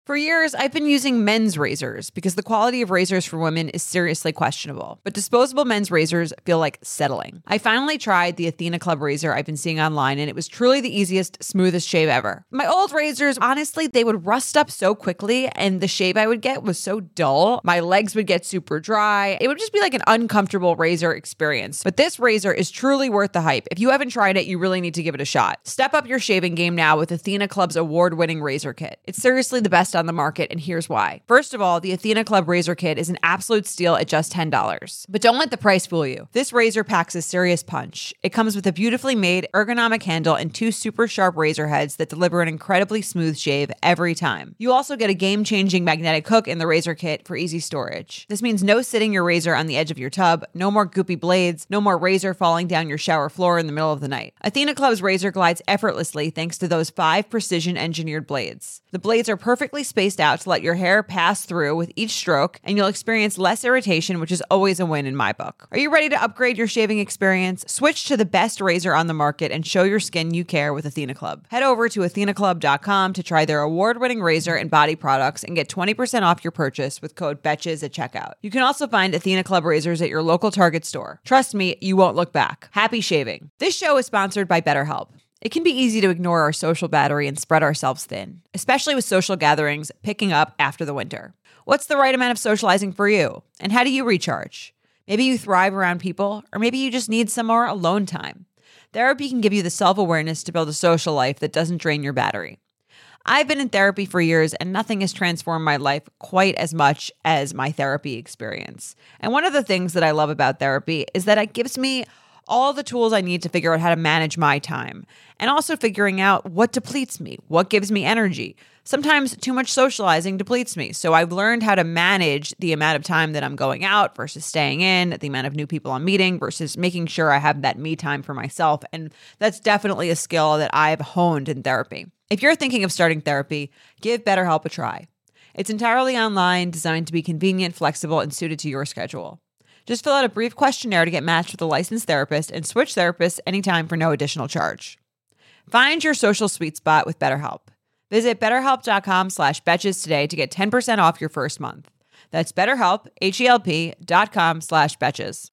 For years, I've been using men's razors because the quality of razors for women is seriously questionable. But disposable men's razors feel like settling. I finally tried the Athena Club razor I've been seeing online, and it was truly the easiest, smoothest shave ever. My old razors, honestly, they would rust up so quickly, and the shave I would get was so dull. My legs would get super dry. It would just be like an uncomfortable razor experience. But this razor is truly worth the hype. If you haven't tried it, you really need to give it a shot. Step up your shaving game now with Athena Club's award-winning razor kit. It's seriously the best on the market, and here's why. First of all, the Athena Club razor kit is an absolute steal at just ten dollars. But don't let the price fool you. This razor packs a serious punch. It comes with a beautifully made ergonomic handle and two super sharp razor heads that deliver an incredibly smooth shave every time. You also get a game-changing magnetic hook in the razor kit for easy storage. This means no sitting your razor on the edge of your tub, no more goopy blades, no more razor falling down your shower floor in the middle of the night. Athena Club's razor glides effortlessly thanks to those five precision-engineered blades. The blades are perfectly spaced out to let your hair pass through with each stroke, and you'll experience less irritation, which is always a win in my book. Are you ready to upgrade your shaving experience? Switch to the best razor on the market and show your skin you care with Athena Club. Head over to athena club dot com to try their award-winning razor and body products and get twenty percent off your purchase with code BETCHES at checkout. You can also find Athena Club razors at your local Target store. Trust me, you won't look back. Happy shaving. This show is sponsored by BetterHelp. It can be easy to ignore our social battery and spread ourselves thin, especially with social gatherings picking up after the winter. What's the right amount of socializing for you? And how do you recharge? Maybe you thrive around people, or maybe you just need some more alone time. Therapy can give you the self-awareness to build a social life that doesn't drain your battery. I've been in therapy for years, and nothing has transformed my life quite as much as my therapy experience. And one of the things that I love about therapy is that it gives me all the tools I need to figure out how to manage my time, and also figuring out what depletes me, what gives me energy. Sometimes too much socializing depletes me, so I've learned how to manage the amount of time that I'm going out versus staying in, the amount of new people I'm meeting versus making sure I have that me time for myself, and that's definitely a skill that I've honed in therapy. If you're thinking of starting therapy, give BetterHelp a try. It's entirely online, designed to be convenient, flexible, and suited to your schedule. Just fill out a brief questionnaire to get matched with a licensed therapist and switch therapists anytime for no additional charge. Find your social sweet spot with BetterHelp. Visit betterhelp.com slash betches today to get ten percent off your first month. That's BetterHelp, H-E-L-P dot com slash betches.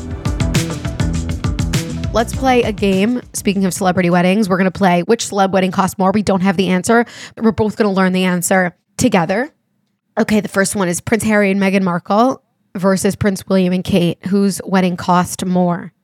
Let's play a game. Speaking of celebrity weddings, we're going to play which celeb wedding cost more. We don't have the answer. We're both going to learn the answer together. Okay, the first one is Prince Harry and Meghan Markle versus Prince William and Kate. Whose wedding cost more?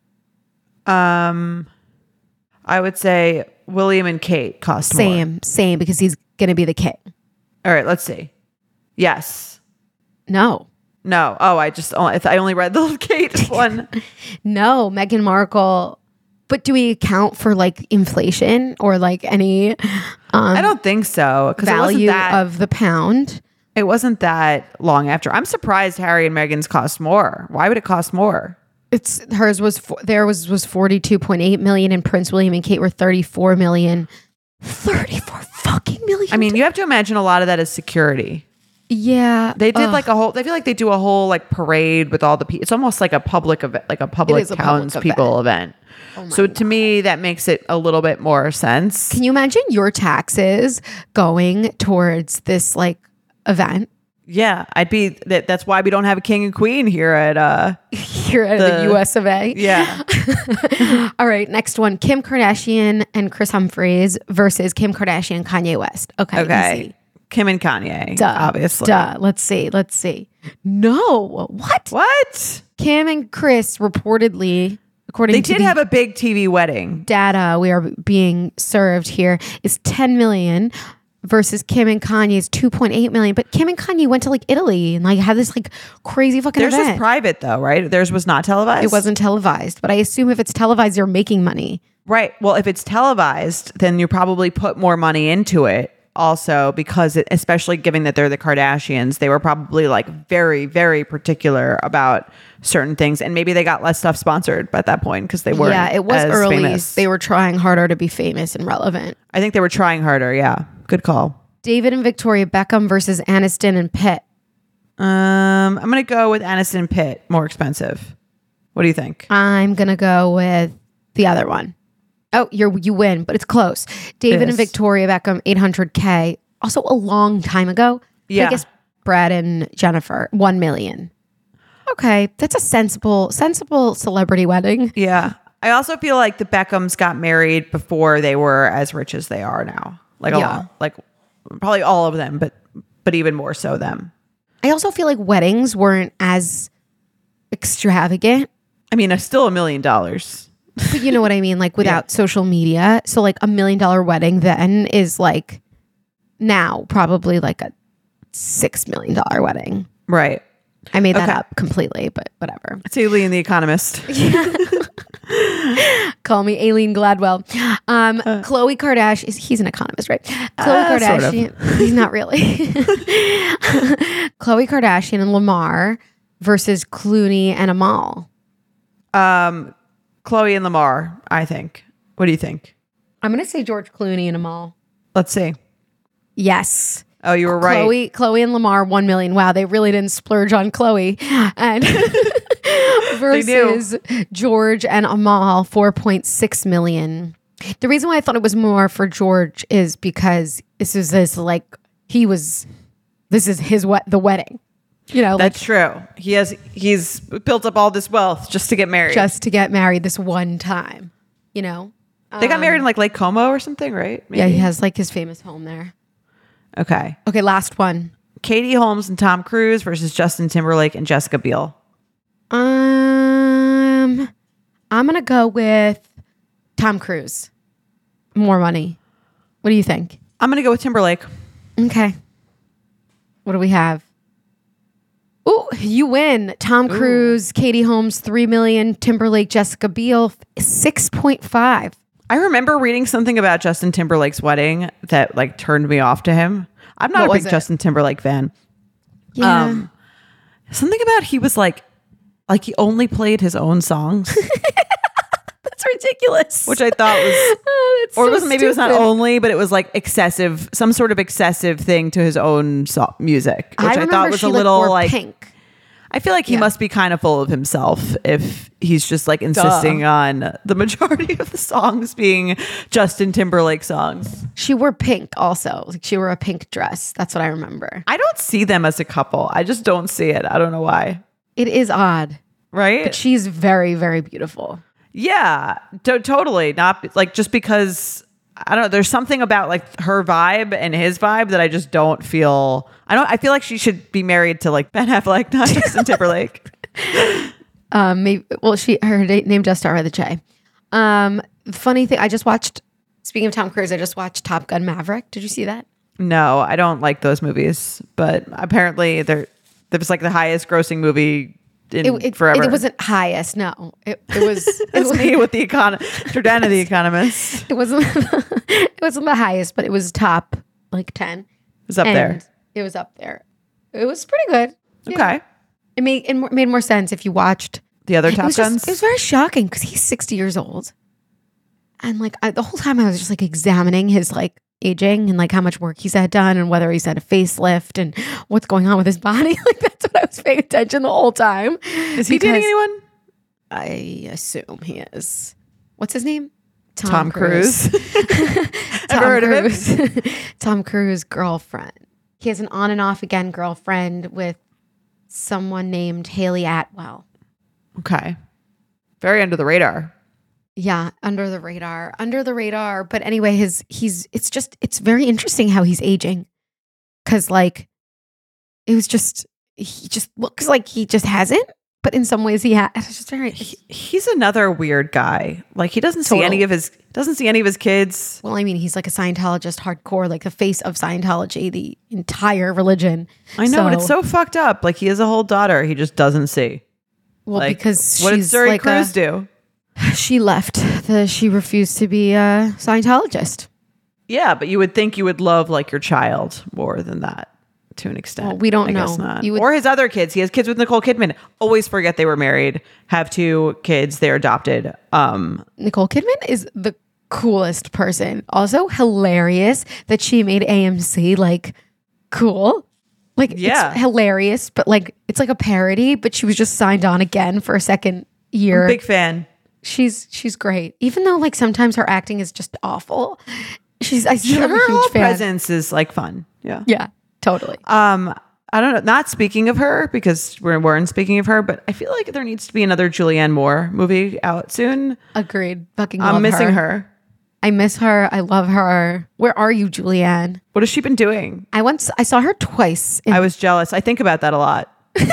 Um, I would say William and Kate cost more. Same, same, because he's going to be the king. All right, let's see. Yes. No. No. Oh, I just I only read the Kate one. No, Meghan Markle. But do we account for like inflation or like any um, I don't think so. value it that, of the pound? It wasn't that long after. I'm surprised Harry and Meghan's cost more. Why would it cost more? It's hers was there was was forty-two point eight million and Prince William and Kate were thirty-four million. thirty-four fucking million. I mean, you have to imagine a lot of that is security. Yeah. They did ugh. like a whole, they feel like they do a whole like parade with all the people. It's almost like a public event, like a public is a public townspeople event. Oh so my to me, that makes it a little bit more sense. Can you imagine your taxes going towards this like event? Yeah, I'd be that. That's why we don't have a king and queen here at uh Here at the, the U S of A. Yeah. All right, next one. Kim Kardashian and Chris Humphries versus Kim Kardashian and Kanye West. Okay. Okay. Easy. Kim and Kanye. Duh. Obviously. Duh. Let's see. Let's see. No. What? What? Kim and Chris reportedly, according They to did the have a big T V wedding. data we are being served here, is ten million versus Kim and Kanye's two point eight million. But Kim and Kanye went to like Italy and like had this like crazy fucking Theirs event. was private though, right? Theirs was not televised. It wasn't televised, but I assume if it's televised, they're making money. Right. Well, if it's televised, then you probably put more money into it. Also, because it, especially given that they're the Kardashians, they were probably like very, very particular about certain things, and maybe they got less stuff sponsored at that point because they weren't. Yeah, it was as early. famous. They were trying harder to be famous and relevant. I think they were trying harder. Yeah, good call. David and Victoria Beckham versus Aniston and Pitt. Um, I'm gonna go with Aniston and Pitt. More expensive. What do you think? I'm gonna go with the other one. Oh, you're you win, but it's close. David It and is. Victoria Beckham, eight hundred K. also a long time ago. Yeah. I guess Brad and Jennifer, one million. Okay, that's a sensible, sensible celebrity wedding. Yeah. I also feel like the Beckhams got married before they were as rich as they are now. Like a Yeah. lot, like probably all of them, but but even more so them. I also feel like weddings weren't as extravagant, I mean, it's still a million dollars. but you know what I mean? Like without Yeah. social media. So like a million dollar wedding then is like now probably like a six million dollar wedding. Right. I made that Okay. up completely, but whatever. It's Aileen the Economist. Call me Aileen Gladwell. Um, Khloe Kardashian, he's an economist, right? Khloe Uh, sort of. Kardashian, he's not really. Khloe Kardashian and Lamar versus Clooney and Amal. Um, Chloe and Lamar, I think. What do you think? I'm going to say George Clooney and Amal. Let's see. Yes. Oh, you were right. Chloe, Chloe and Lamar, one million. Wow, they really didn't splurge on Chloe. And versus George and Amal, four point six million. The reason why I thought it was more for George is because this is this like he was, this is his wet the wedding. You know, That's like true. He has he's built up all this wealth just to get married. just to get married this one time. You know, they got married in like Lake Como or something, right? yeah, Maybe? he has like his famous home there. Okay. Okay, last one. Katie Holmes and Tom Cruise versus Justin Timberlake and Jessica Biel. Um, I'm gonna go with Tom Cruise. More money. What do you think? I'm gonna go with Timberlake. Okay. What do we have? Ooh, you win. Tom Cruise, Katie Holmes, three million. Timberlake, Jessica Biel, six point five. I remember reading something about Justin Timberlake's wedding that like turned me off to him. I'm not What a was big it? Justin Timberlake fan. Yeah. Um, something about he was like, like he only played his own songs, That's ridiculous. which I thought was, Oh, that's or so it was maybe it was not stupid. only, but it was like excessive, some sort of excessive thing to his own so- music, which I, remember thought was she, a little wore like. pink. I feel like he Yeah. must be kind of full of himself if he's just like insisting on the majority of the songs being Justin Timberlake songs. She wore pink also. Like she wore a pink dress. That's what I remember. I don't see them as a couple. I just don't see it. I don't know why. It is odd. Right? But she's very, very beautiful. Yeah, to- totally. Not like just because I don't know. There's something about like her vibe and his vibe that I just don't feel. I don't. I feel like she should be married to like Ben Affleck, not Justin Timberlake. Um, maybe well, she her da- name does start with a J. Um, funny thing, I just watched. Speaking of Tom Cruise, I just watched Top Gun Maverick. Did you see that? No, I don't like those movies. But apparently, they're that was like the highest grossing movie in It, it, forever. it wasn't highest. No, it, it was. It That's was, me with the econ. Jordana, the economist, it wasn't. It wasn't the highest, but it was top like ten. is up And there. It was up there. It was pretty good. Yeah. Okay. It made it mo- made more sense if you watched The other It Top was just- Guns. it was very shocking because he's sixty years old, and like I, the whole time I was just like examining his like aging and like how much work he's had done and whether he's had a facelift and what's going on with his body. Like that's what I was paying attention the whole time. Is he dating because anyone? I assume he is. What's his name? Tom Cruise. Tom Ever heard of him? Cruise. Tom Cruise girlfriend. He has an on and off again girlfriend with someone named Haley Atwell. Okay. Very under the radar. Yeah, under the radar, under the radar. But anyway, his he's it's just it's very interesting how he's aging, because like it was just he just looks like he just hasn't, but in some ways he has. It's just very He, he's another weird guy. Like he doesn't see Total. any of his doesn't see any of his kids. well. I mean, he's like a Scientologist, hardcore, like the face of Scientology, the entire religion. I know, but it's so fucked up. Like he has a whole daughter he just doesn't see. well Like, because what did she's Suri like Cruz a, do? she left. The she refused to be a Scientologist. Yeah, but you would think you would love like your child more than that to an extent. Well, we don't I guess know. not. You would- or his other kids. He has kids with Nicole Kidman. Always forget they were married. Have two kids. They're adopted. Um, Nicole Kidman is the coolest person. Also hilarious that she made A M C like cool. Like Yeah. it's hilarious, but like it's like a parody, but she was just signed on again for a second year. big fan. she's she's great. Even though like sometimes her acting is just awful. She's I still am Her a whole huge fan. presence is like fun. Yeah. Yeah, totally. Um, I don't know. Not speaking of her, because we weren't speaking of her, but I feel like there needs to be another Julianne Moore movie out soon. Agreed. Fucking I'm love missing her. her. I miss her. I love her. Where are you, Julianne? What has she been doing? I once I saw her twice. in- I was jealous. I think about that a lot.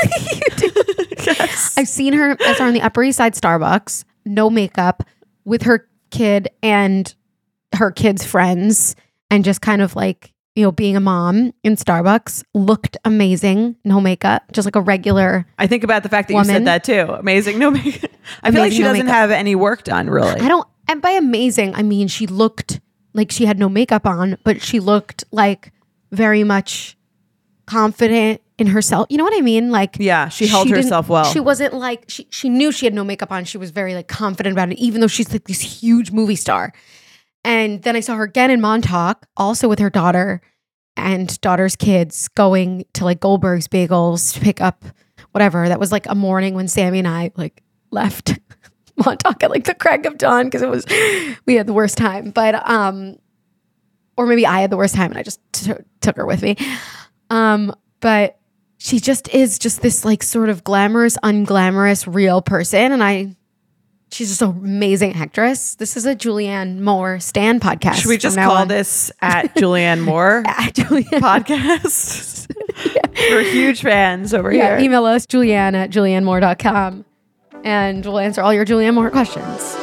Yes. I've seen her. I saw her on the Upper East Side Starbucks, no makeup, with her kid and her kid's friends, and just kind of like, you know, being a mom in Starbucks. Looked amazing, no makeup, just like a regular. I think about the fact that Woman. you said that too. Amazing. No makeup. I feel like Amazing, she no doesn't makeup. have any work done, really. I don't, and by amazing, I mean she looked like she had no makeup on, but she looked like very much confident in herself. You know what I mean? Like, Yeah, she held didn't- herself well. She wasn't like, she, she knew she had no makeup on. She was very like confident about it, even though she's like this huge movie star. And then I saw her again in Montauk, also with her daughter and daughter's kids, going to like Goldberg's Bagels to pick up whatever. That was like a morning when Sammy and I like left Montauk at like the crack of dawn, because it was, we had the worst time. But, um, or maybe I had the worst time and I just t- took her with me. Um, but she just is just this like sort of glamorous, unglamorous, real person. And I, she's just an amazing actress. This is a Julianne Moore Stan podcast. Should we from just now call on. this at Julianne Moore At Julianne? podcast? We're huge fans over Yeah, here. email us, Julianne at julianne moore dot com, and we'll answer all your Julianne Moore questions.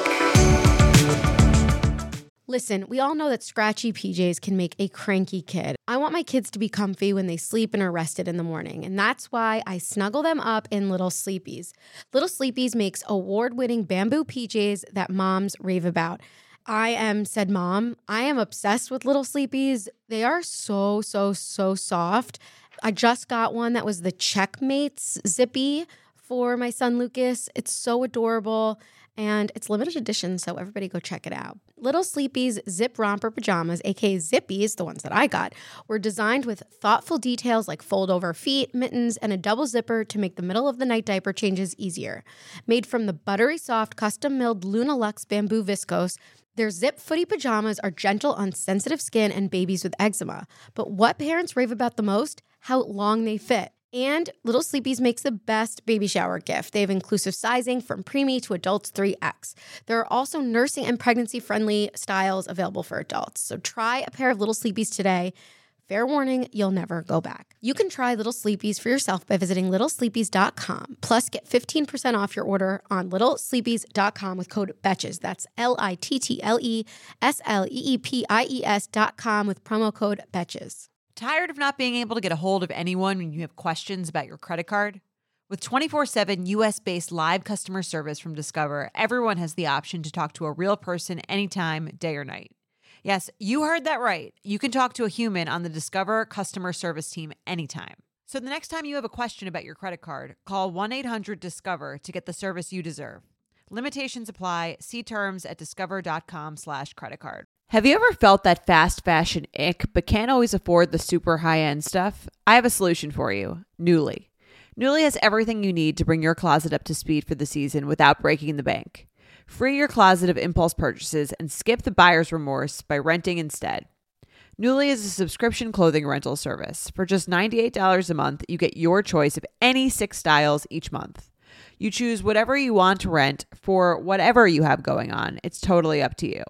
Listen, we all know that scratchy P Js can make a cranky kid. I want my kids to be comfy when they sleep and are rested in the morning, and that's why I snuggle them up in Little Sleepies. Little Sleepies makes award-winning bamboo P Js that moms rave about. I am said mom. I am obsessed with Little Sleepies. They are so, so, so soft. I just got one that was the Checkmates Zippy for my son Lucas. It's so adorable. And it's limited edition, so everybody go check it out. Little Sleepies Zip Romper Pajamas, aka Zippies, the ones that I got, were designed with thoughtful details like fold-over feet, mittens, and a double zipper to make the middle-of-the-night diaper changes easier. Made from the buttery soft, custom-milled Luna Lux bamboo viscose, their zip footy pajamas are gentle on sensitive skin and babies with eczema. But what parents rave about the most? How long they fit. And Little Sleepies makes the best baby shower gift. They have inclusive sizing from preemie to adults three X. There are also nursing and pregnancy-friendly styles available for adults. So try a pair of Little Sleepies today. Fair warning, you'll never go back. You can try Little Sleepies for yourself by visiting little sleepies dot com. Plus, get fifteen percent off your order on little sleepies dot com with code BETCHES. That's L I T T L E S L E E P I E S dot com with promo code BETCHES. Tired of not being able to get a hold of anyone when you have questions about your credit card? With twenty-four seven U S-based live customer service from Discover, everyone has the option to talk to a real person anytime, day or night. Yes, you heard that right. You can talk to a human on the Discover customer service team anytime. So the next time you have a question about your credit card, call one eight hundred discover to get the service you deserve. Limitations apply. See terms at discover.com slash credit card. Have you ever felt that fast fashion ick but can't always afford the super high-end stuff? I have a solution for you. Nuuly. Nuuly has everything you need to bring your closet up to speed for the season without breaking the bank. Free your closet of impulse purchases and skip the buyer's remorse by renting instead. Nuuly is a subscription clothing rental service. For just ninety-eight dollars a month, you get your choice of any six styles each month. You choose whatever you want to rent for whatever you have going on. It's totally up to you.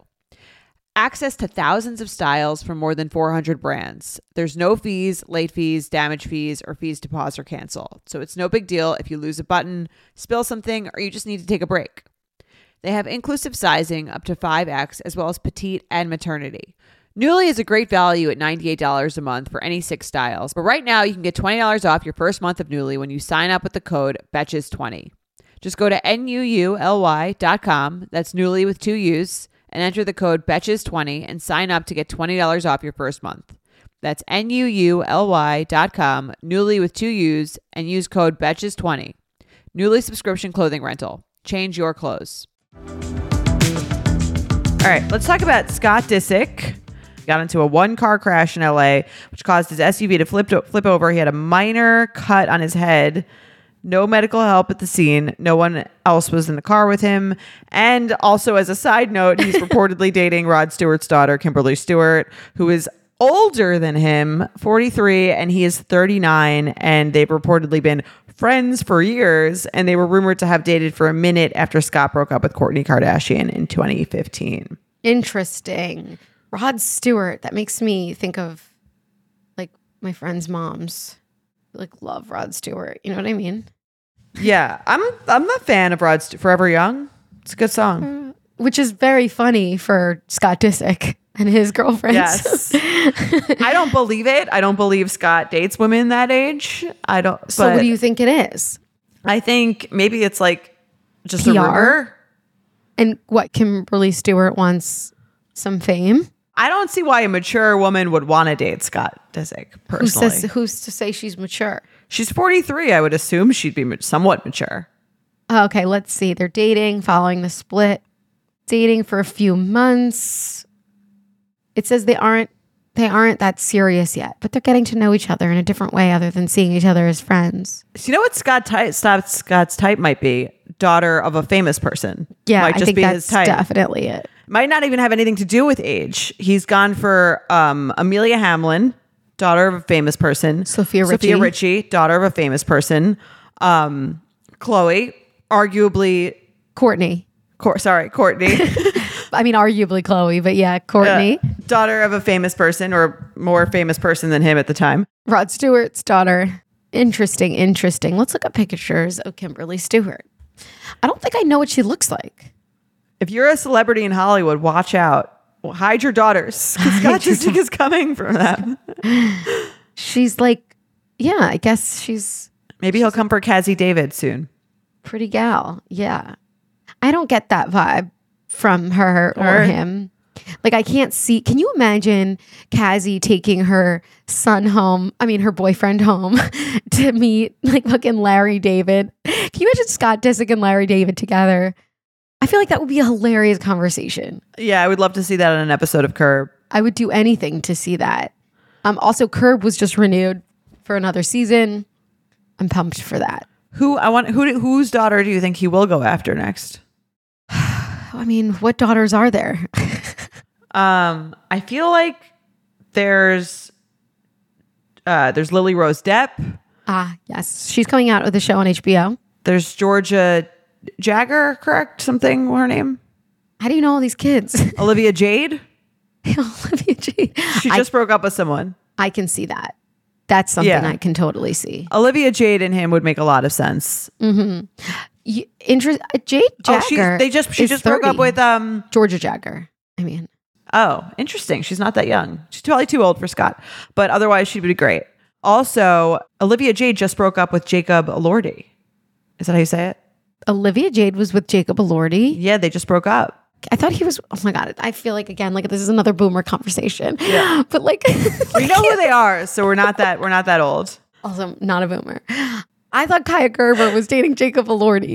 Access to thousands of styles from more than four hundred brands. There's no fees, late fees, damage fees, or fees to pause or cancel. So it's no big deal if you lose a button, spill something, or you just need to take a break. They have inclusive sizing up to five X as well as petite and maternity. Nuuly is a great value at ninety-eight dollars a month for any six styles. But right now you can get twenty dollars off your first month of Nuuly when you sign up with the code betches twenty. Just go to N U U L Y dot com, that's Nuuly with two U's, and enter the code betches twenty and sign up to get twenty dollars off your first month. That's N U U L Y dot com, Nuuly with two U's, and use code betches twenty. Nuuly subscription clothing rental. Change your clothes. All right, let's talk about Scott Disick. He got into a one-car crash in L A, which caused his S U V to flip, flip over. He had a minor cut on his head. No medical help at the scene. No one else was in the car with him. And also, as a side note, he's reportedly dating Rod Stewart's daughter, Kimberly Stewart, who is older than him, forty-three, and he is thirty-nine, and they've reportedly been friends for years, and they were rumored to have dated for a minute after Scott broke up with Kourtney Kardashian in twenty fifteen. Interesting. Rod Stewart. That makes me think of like my friends' moms. Like love Rod Stewart. You know what I mean? Yeah, I'm I'm a fan of Rod St- Forever Young. It's a good song. Which is very funny for Scott Disick and his girlfriends. Yes. I don't believe it. I don't believe Scott dates women that age. I don't. So what do you think it is? I think maybe it's like just P R? a rumor. And what, Kimberly Stewart wants some fame? I don't see why a mature woman would want to date Scott Disick Who personally. says, who's to say she's mature? She's forty-three. I would assume she'd be ma- somewhat mature. Okay, let's see. They're dating following the split. Dating for a few months. It says they aren't they aren't that serious yet, but they're getting to know each other in a different way other than seeing each other as friends. So you know what Scott type, Scott's type might be? Daughter of a famous person. Yeah, might I just think be that's his type. definitely it. Might not even have anything to do with age. He's gone for um, Amelia Hamlin, daughter of a famous person. Sophia Sophia Richie. Richie, daughter of a famous person. Um, Chloe, arguably, Kourtney. Cor- sorry, Kourtney. I mean, arguably Chloe, but yeah, Kourtney. Uh, daughter of a famous person or more famous person than him at the time. Rod Stewart's daughter. Interesting, interesting. Let's look at pictures of Kimberly Stewart. I don't think I know what she looks like. If you're a celebrity in Hollywood, watch out. Well, hide your daughters. Because Scott Disick is coming from them. She's like, yeah, I guess she's Maybe he'll come for Cassie David soon. pretty gal. Yeah. I don't get that vibe from her or Her? him. Like, I can't see. Can you imagine Cassie taking her son home? I mean, her boyfriend home to meet like fucking Larry David. Can you imagine Scott Disick and Larry David together? I feel like that would be a hilarious conversation. Yeah, I would love to see that on an episode of Curb. I would do anything to see that. Um, also, Curb was just renewed for another season. I'm pumped for that. Who I want? Who? Whose daughter do you think he will go after next? I mean, what daughters are there? Um, I feel like there's uh, there's Lily Rose Depp. Ah, yes. She's coming out with a show on H B O. There's Georgia Jagger, correct? Something, her name? How do you know all these kids? Olivia Jade. Olivia Jade. She I, just broke up with someone. I can see that. That's something Yeah. I can totally see. Olivia Jade and him would make a lot of sense. You, interest, Jade Oh, Jagger. she they just she is just broke up thirty. with um. Georgia Jagger. I mean, Oh, interesting. She's not that young. She's probably too old for Scott, but otherwise she'd be great. Also, Olivia Jade just broke up with Jacob Elordi. Is that how you say it? Olivia Jade was with Jacob Elordi. Yeah, they just broke up. I thought he was. Oh my god! I feel like again, like this is another boomer conversation. Yeah. But like, We know who they are, so we're not that we're not that old. also not a boomer. I thought Kaya Gerber was dating Jacob Elordi,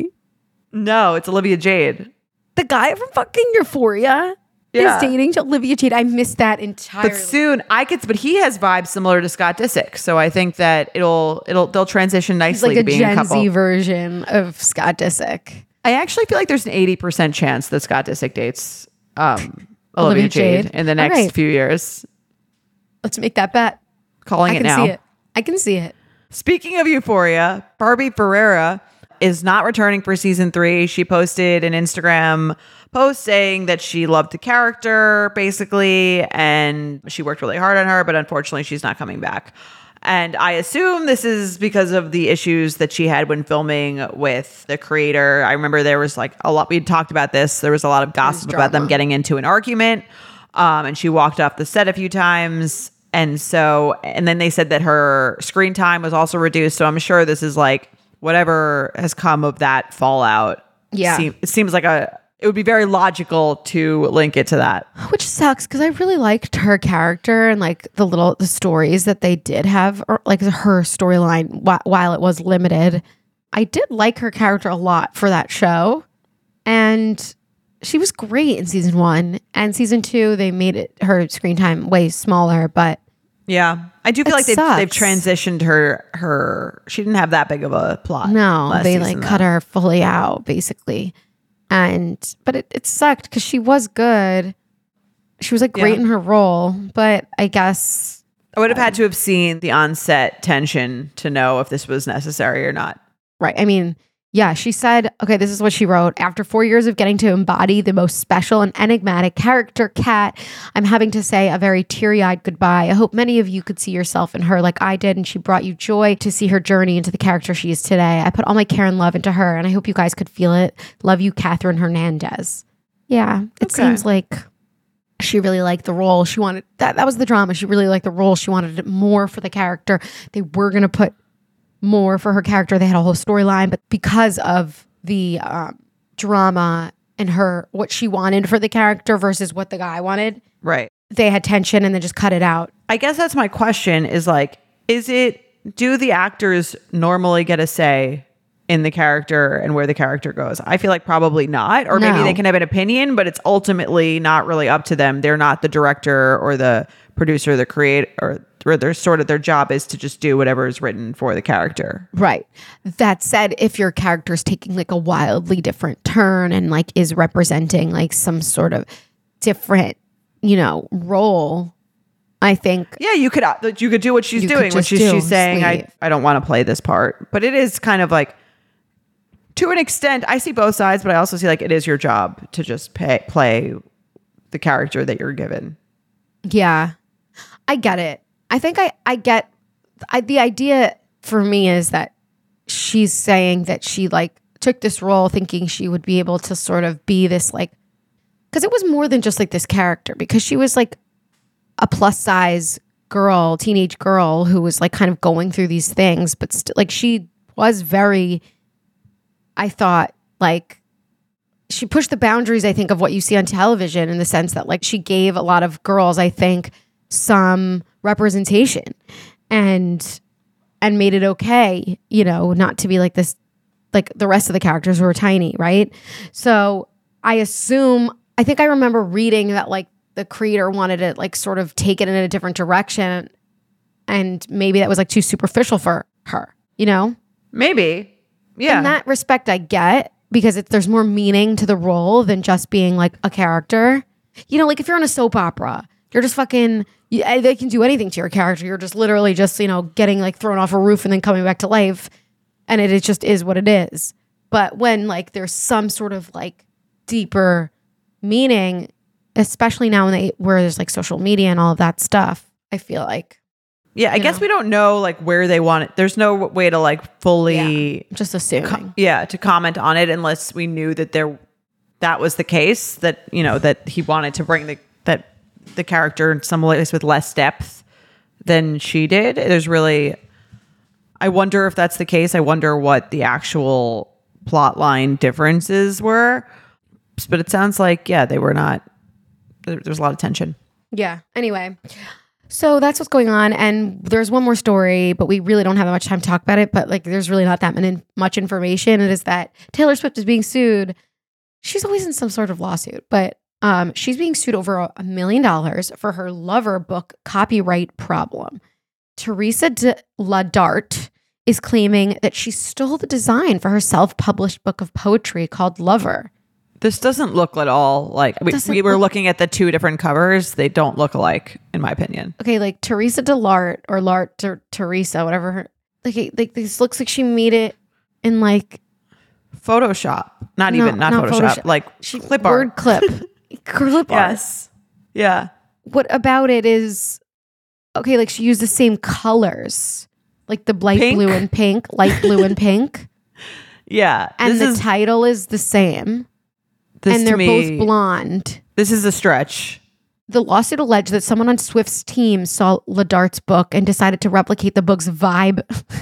No, it's Olivia Jade. the guy from fucking Euphoria. Yeah. Is dating Olivia Jade. I missed that entirely. But soon I could but he has vibes similar to Scott Disick. So I think that it'll it'll they'll transition He's nicely like to a being Gen a couple. Z version of Scott Disick. I actually feel like there's an eighty percent chance that Scott Disick dates um Olivia, Olivia Jade, Jade. in the All next right. few years. Let's make that bet. Calling I it can now. see it. I can see it. Speaking of Euphoria, Barbie Ferreira is not returning for season three. She posted an Instagram post saying that she loved the character, basically, and she worked really hard on her, but unfortunately, she's not coming back. And I assume this is because of the issues that she had when filming with the creator. I remember there was like a lot, we had talked about this. There was a lot of gossip about them drama. getting into an argument. Um, and she walked off the set a few times. And so, and then they said that her screen time was also reduced. So I'm sure this is like whatever has come of that fallout. Yeah. Seem, it seems like a, it would be very logical to link it to that. Which sucks because I really liked her character and like the little the stories that they did have, or like her storyline wh- while it was limited. I did like her character a lot for that show, and she was great in season one. And season two, they made it her screen time way smaller, but Yeah. I do feel It like they've, they've sucks. transitioned her, her, she didn't have that big of a plot. no, last they season, like cut though. her fully out basically. And but it, it sucked because she was good. She was like great Yeah. in her role, but I guess I would have had to have seen the on-set tension to know if this was necessary or not. right. I mean, yeah, she said, okay, this is what she wrote. After four years of getting to embody the most special and enigmatic character, Kat, I'm having to say a very teary-eyed goodbye. I hope many of you could see yourself in her like I did, and she brought you joy to see her journey into the character she is today. I put all my care and love into her, and I hope you guys could feel it. Love you, Catherine Hernandez. Yeah, it Okay. seems like she really liked the role. She wanted, that, that was the drama. She really liked the role. She wanted more for the character. They were going to put more for her character. They had a whole storyline, but because of the um, drama and her, what she wanted for the character versus what the guy wanted, Right. they had tension and then just cut it out. I guess that's my question is like, is it, do the actors normally get a say in the character and where the character goes? I feel like probably not, or maybe No. they can have an opinion, but it's ultimately not really up to them. They're not the director or the producer, the creator, or or they're sort of, their job is to just do whatever is written for the character. Right. That said, if your character is taking like a wildly different turn and like is representing like some sort of different, you know, role, I think Yeah, you could uh, you could do what she's You could doing, which just is do, she's saying, I, sleep. I don't want to play this part. But it is kind of like, to an extent, I see both sides, but I also see like it is your job to just pay, play the character that you're given. yeah, I get it. I think I, I get I, the idea for me is that she's saying that she like took this role thinking she would be able to sort of be this like, because it was more than just like this character, because she was like a plus size girl, teenage girl who was like kind of going through these things, but st- like she was very, I thought like she pushed the boundaries, I think, of what you see on television in the sense that like she gave a lot of girls, I think, some representation and and made it okay, you know, not to be like this, like the rest of the characters who were tiny, right? So I assume, I think I remember reading that like the creator wanted to like sort of take it in a different direction, and maybe that was like too superficial for her, you know? Maybe. Yeah. In that respect, I get, because it, there's more meaning to the role than just being like a character. You know, like if you're on a soap opera, you're just fucking, you, they can do anything to your character. You're just literally just, you know, getting like thrown off a roof and then coming back to life. And it, it just is what it is. But when like there's some sort of like deeper meaning, especially now when they, where there's like social media and all of that stuff, I feel like. Yeah, I you guess know. we don't know like where they want it. There's no way to like fully, Just assuming. co- yeah, to comment on it unless we knew that there, that was the case, that, you know, that he wanted to bring the, that the character in some ways with less depth than she did. There's really, I wonder if that's the case. I wonder what the actual plot line differences were. But it sounds like, yeah, they were not, there, there's a lot of tension. Yeah. Anyway, so that's what's going on. And there's one more story, but we really don't have that much time to talk about it. But like, there's really not that many, much information. It is that Taylor Swift is being sued. She's always in some sort of lawsuit, but um, she's being sued over a million dollars for her Lover book copyright problem. Teresa de la Dart is claiming that she stole the design for her self-published book of poetry called Lover. This doesn't look at all like, we, Doesn't we were look- looking at the two different covers. They don't look alike, in my opinion. Okay, like Teresa DeLart or Lart Ter- Teresa, whatever her, like like this looks like she made it in like Photoshop, not No, even, not, not Photoshop, Photoshop. like she clip word art. clip, clip art. Yes. Yeah. What about it is okay? Like she used the same colors, like the light Pink? blue and pink, light blue and pink, Yeah. and this the is, title is the same, this and to they're me, both blonde. This is a stretch. The lawsuit alleged that someone on Swift's team saw LaDart's book and decided to replicate the book's vibe.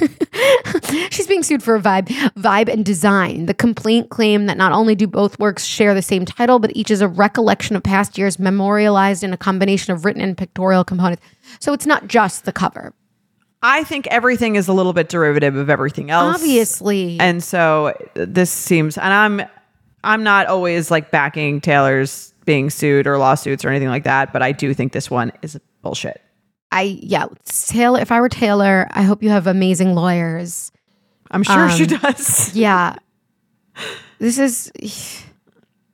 She's being sued for a vibe, vibe and design. The complaint claimed that not only do both works share the same title, but each is a recollection of past years memorialized in a combination of written and pictorial components. So it's not just the cover. I think everything is a little bit derivative of everything else. Obviously. And so this seems, and I'm, I'm not always like backing Taylor's being sued or lawsuits or anything like that, but I do think this one is bullshit. I, yeah, Taylor, if I were Taylor, I hope you have amazing lawyers. I'm sure she Um, does. Yeah. This is,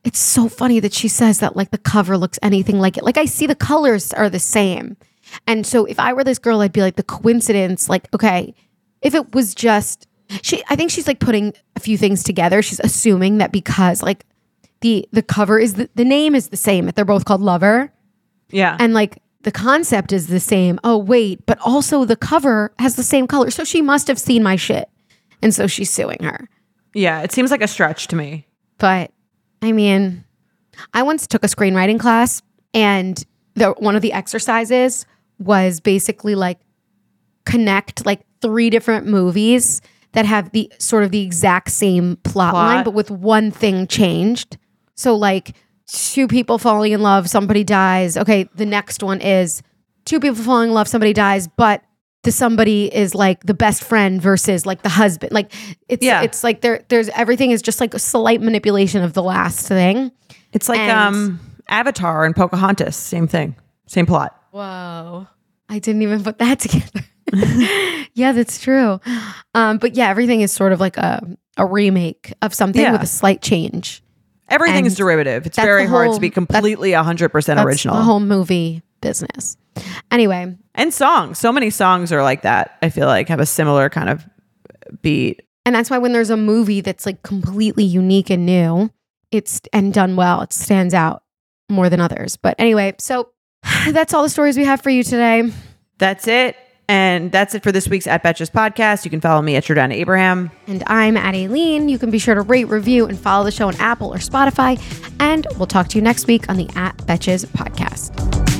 it's so funny that she says that like the cover looks anything like it. Like I see the colors are the same. And so if I were this girl, I'd be like the coincidence, like, okay, if it was just, she, I think she's like putting a few things together. She's assuming that because like the, the cover is, the, the name is the same, that they're both called Lover. Yeah. And like the concept is the same. Oh, wait, but also the cover has the same color. So she must have seen my shit. And so she's suing her. Yeah. It seems like a stretch to me. But I mean, I once took a screenwriting class and the, one of the exercises was basically like connect like three different movies that have the sort of the exact same plot, Plot. line, but with one thing changed. So like two people falling in love, somebody dies. Okay, the next one is two people falling in love, somebody dies, but the somebody is like the best friend versus like the husband. Like it's Yeah. it's like there there's everything is just like a slight manipulation of the last thing. It's like And- um Avatar and Pocahontas. Same thing. Same plot. Whoa. I didn't even put that together. Yeah, that's true. Um, but yeah, everything is sort of like a, a remake of something Yeah. with a slight change. Everything is And derivative. It's that's very the hard whole- to be that's- completely one hundred percent That's original. the whole movie business. Anyway, And songs. So many songs are like that. I feel like have a similar kind of beat. and that's why when there's a movie that's like completely unique and new, it's and done well, it stands out more than others. But anyway, so that's all the stories we have for you today. That's it. And that's it for this week's At Betches podcast. You can follow me at Jordana Abraham. And I'm at Aileen. You can be sure to rate, review, and follow the show on Apple or Spotify. And we'll talk to you next week on the At Betches podcast.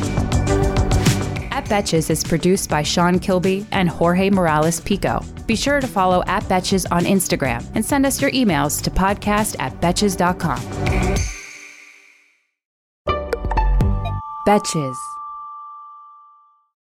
At Betches is produced by Sean Kilby and Jorge Morales Pico. Be sure to follow At Betches on Instagram and send us your emails to podcast at betches dot com. Betches.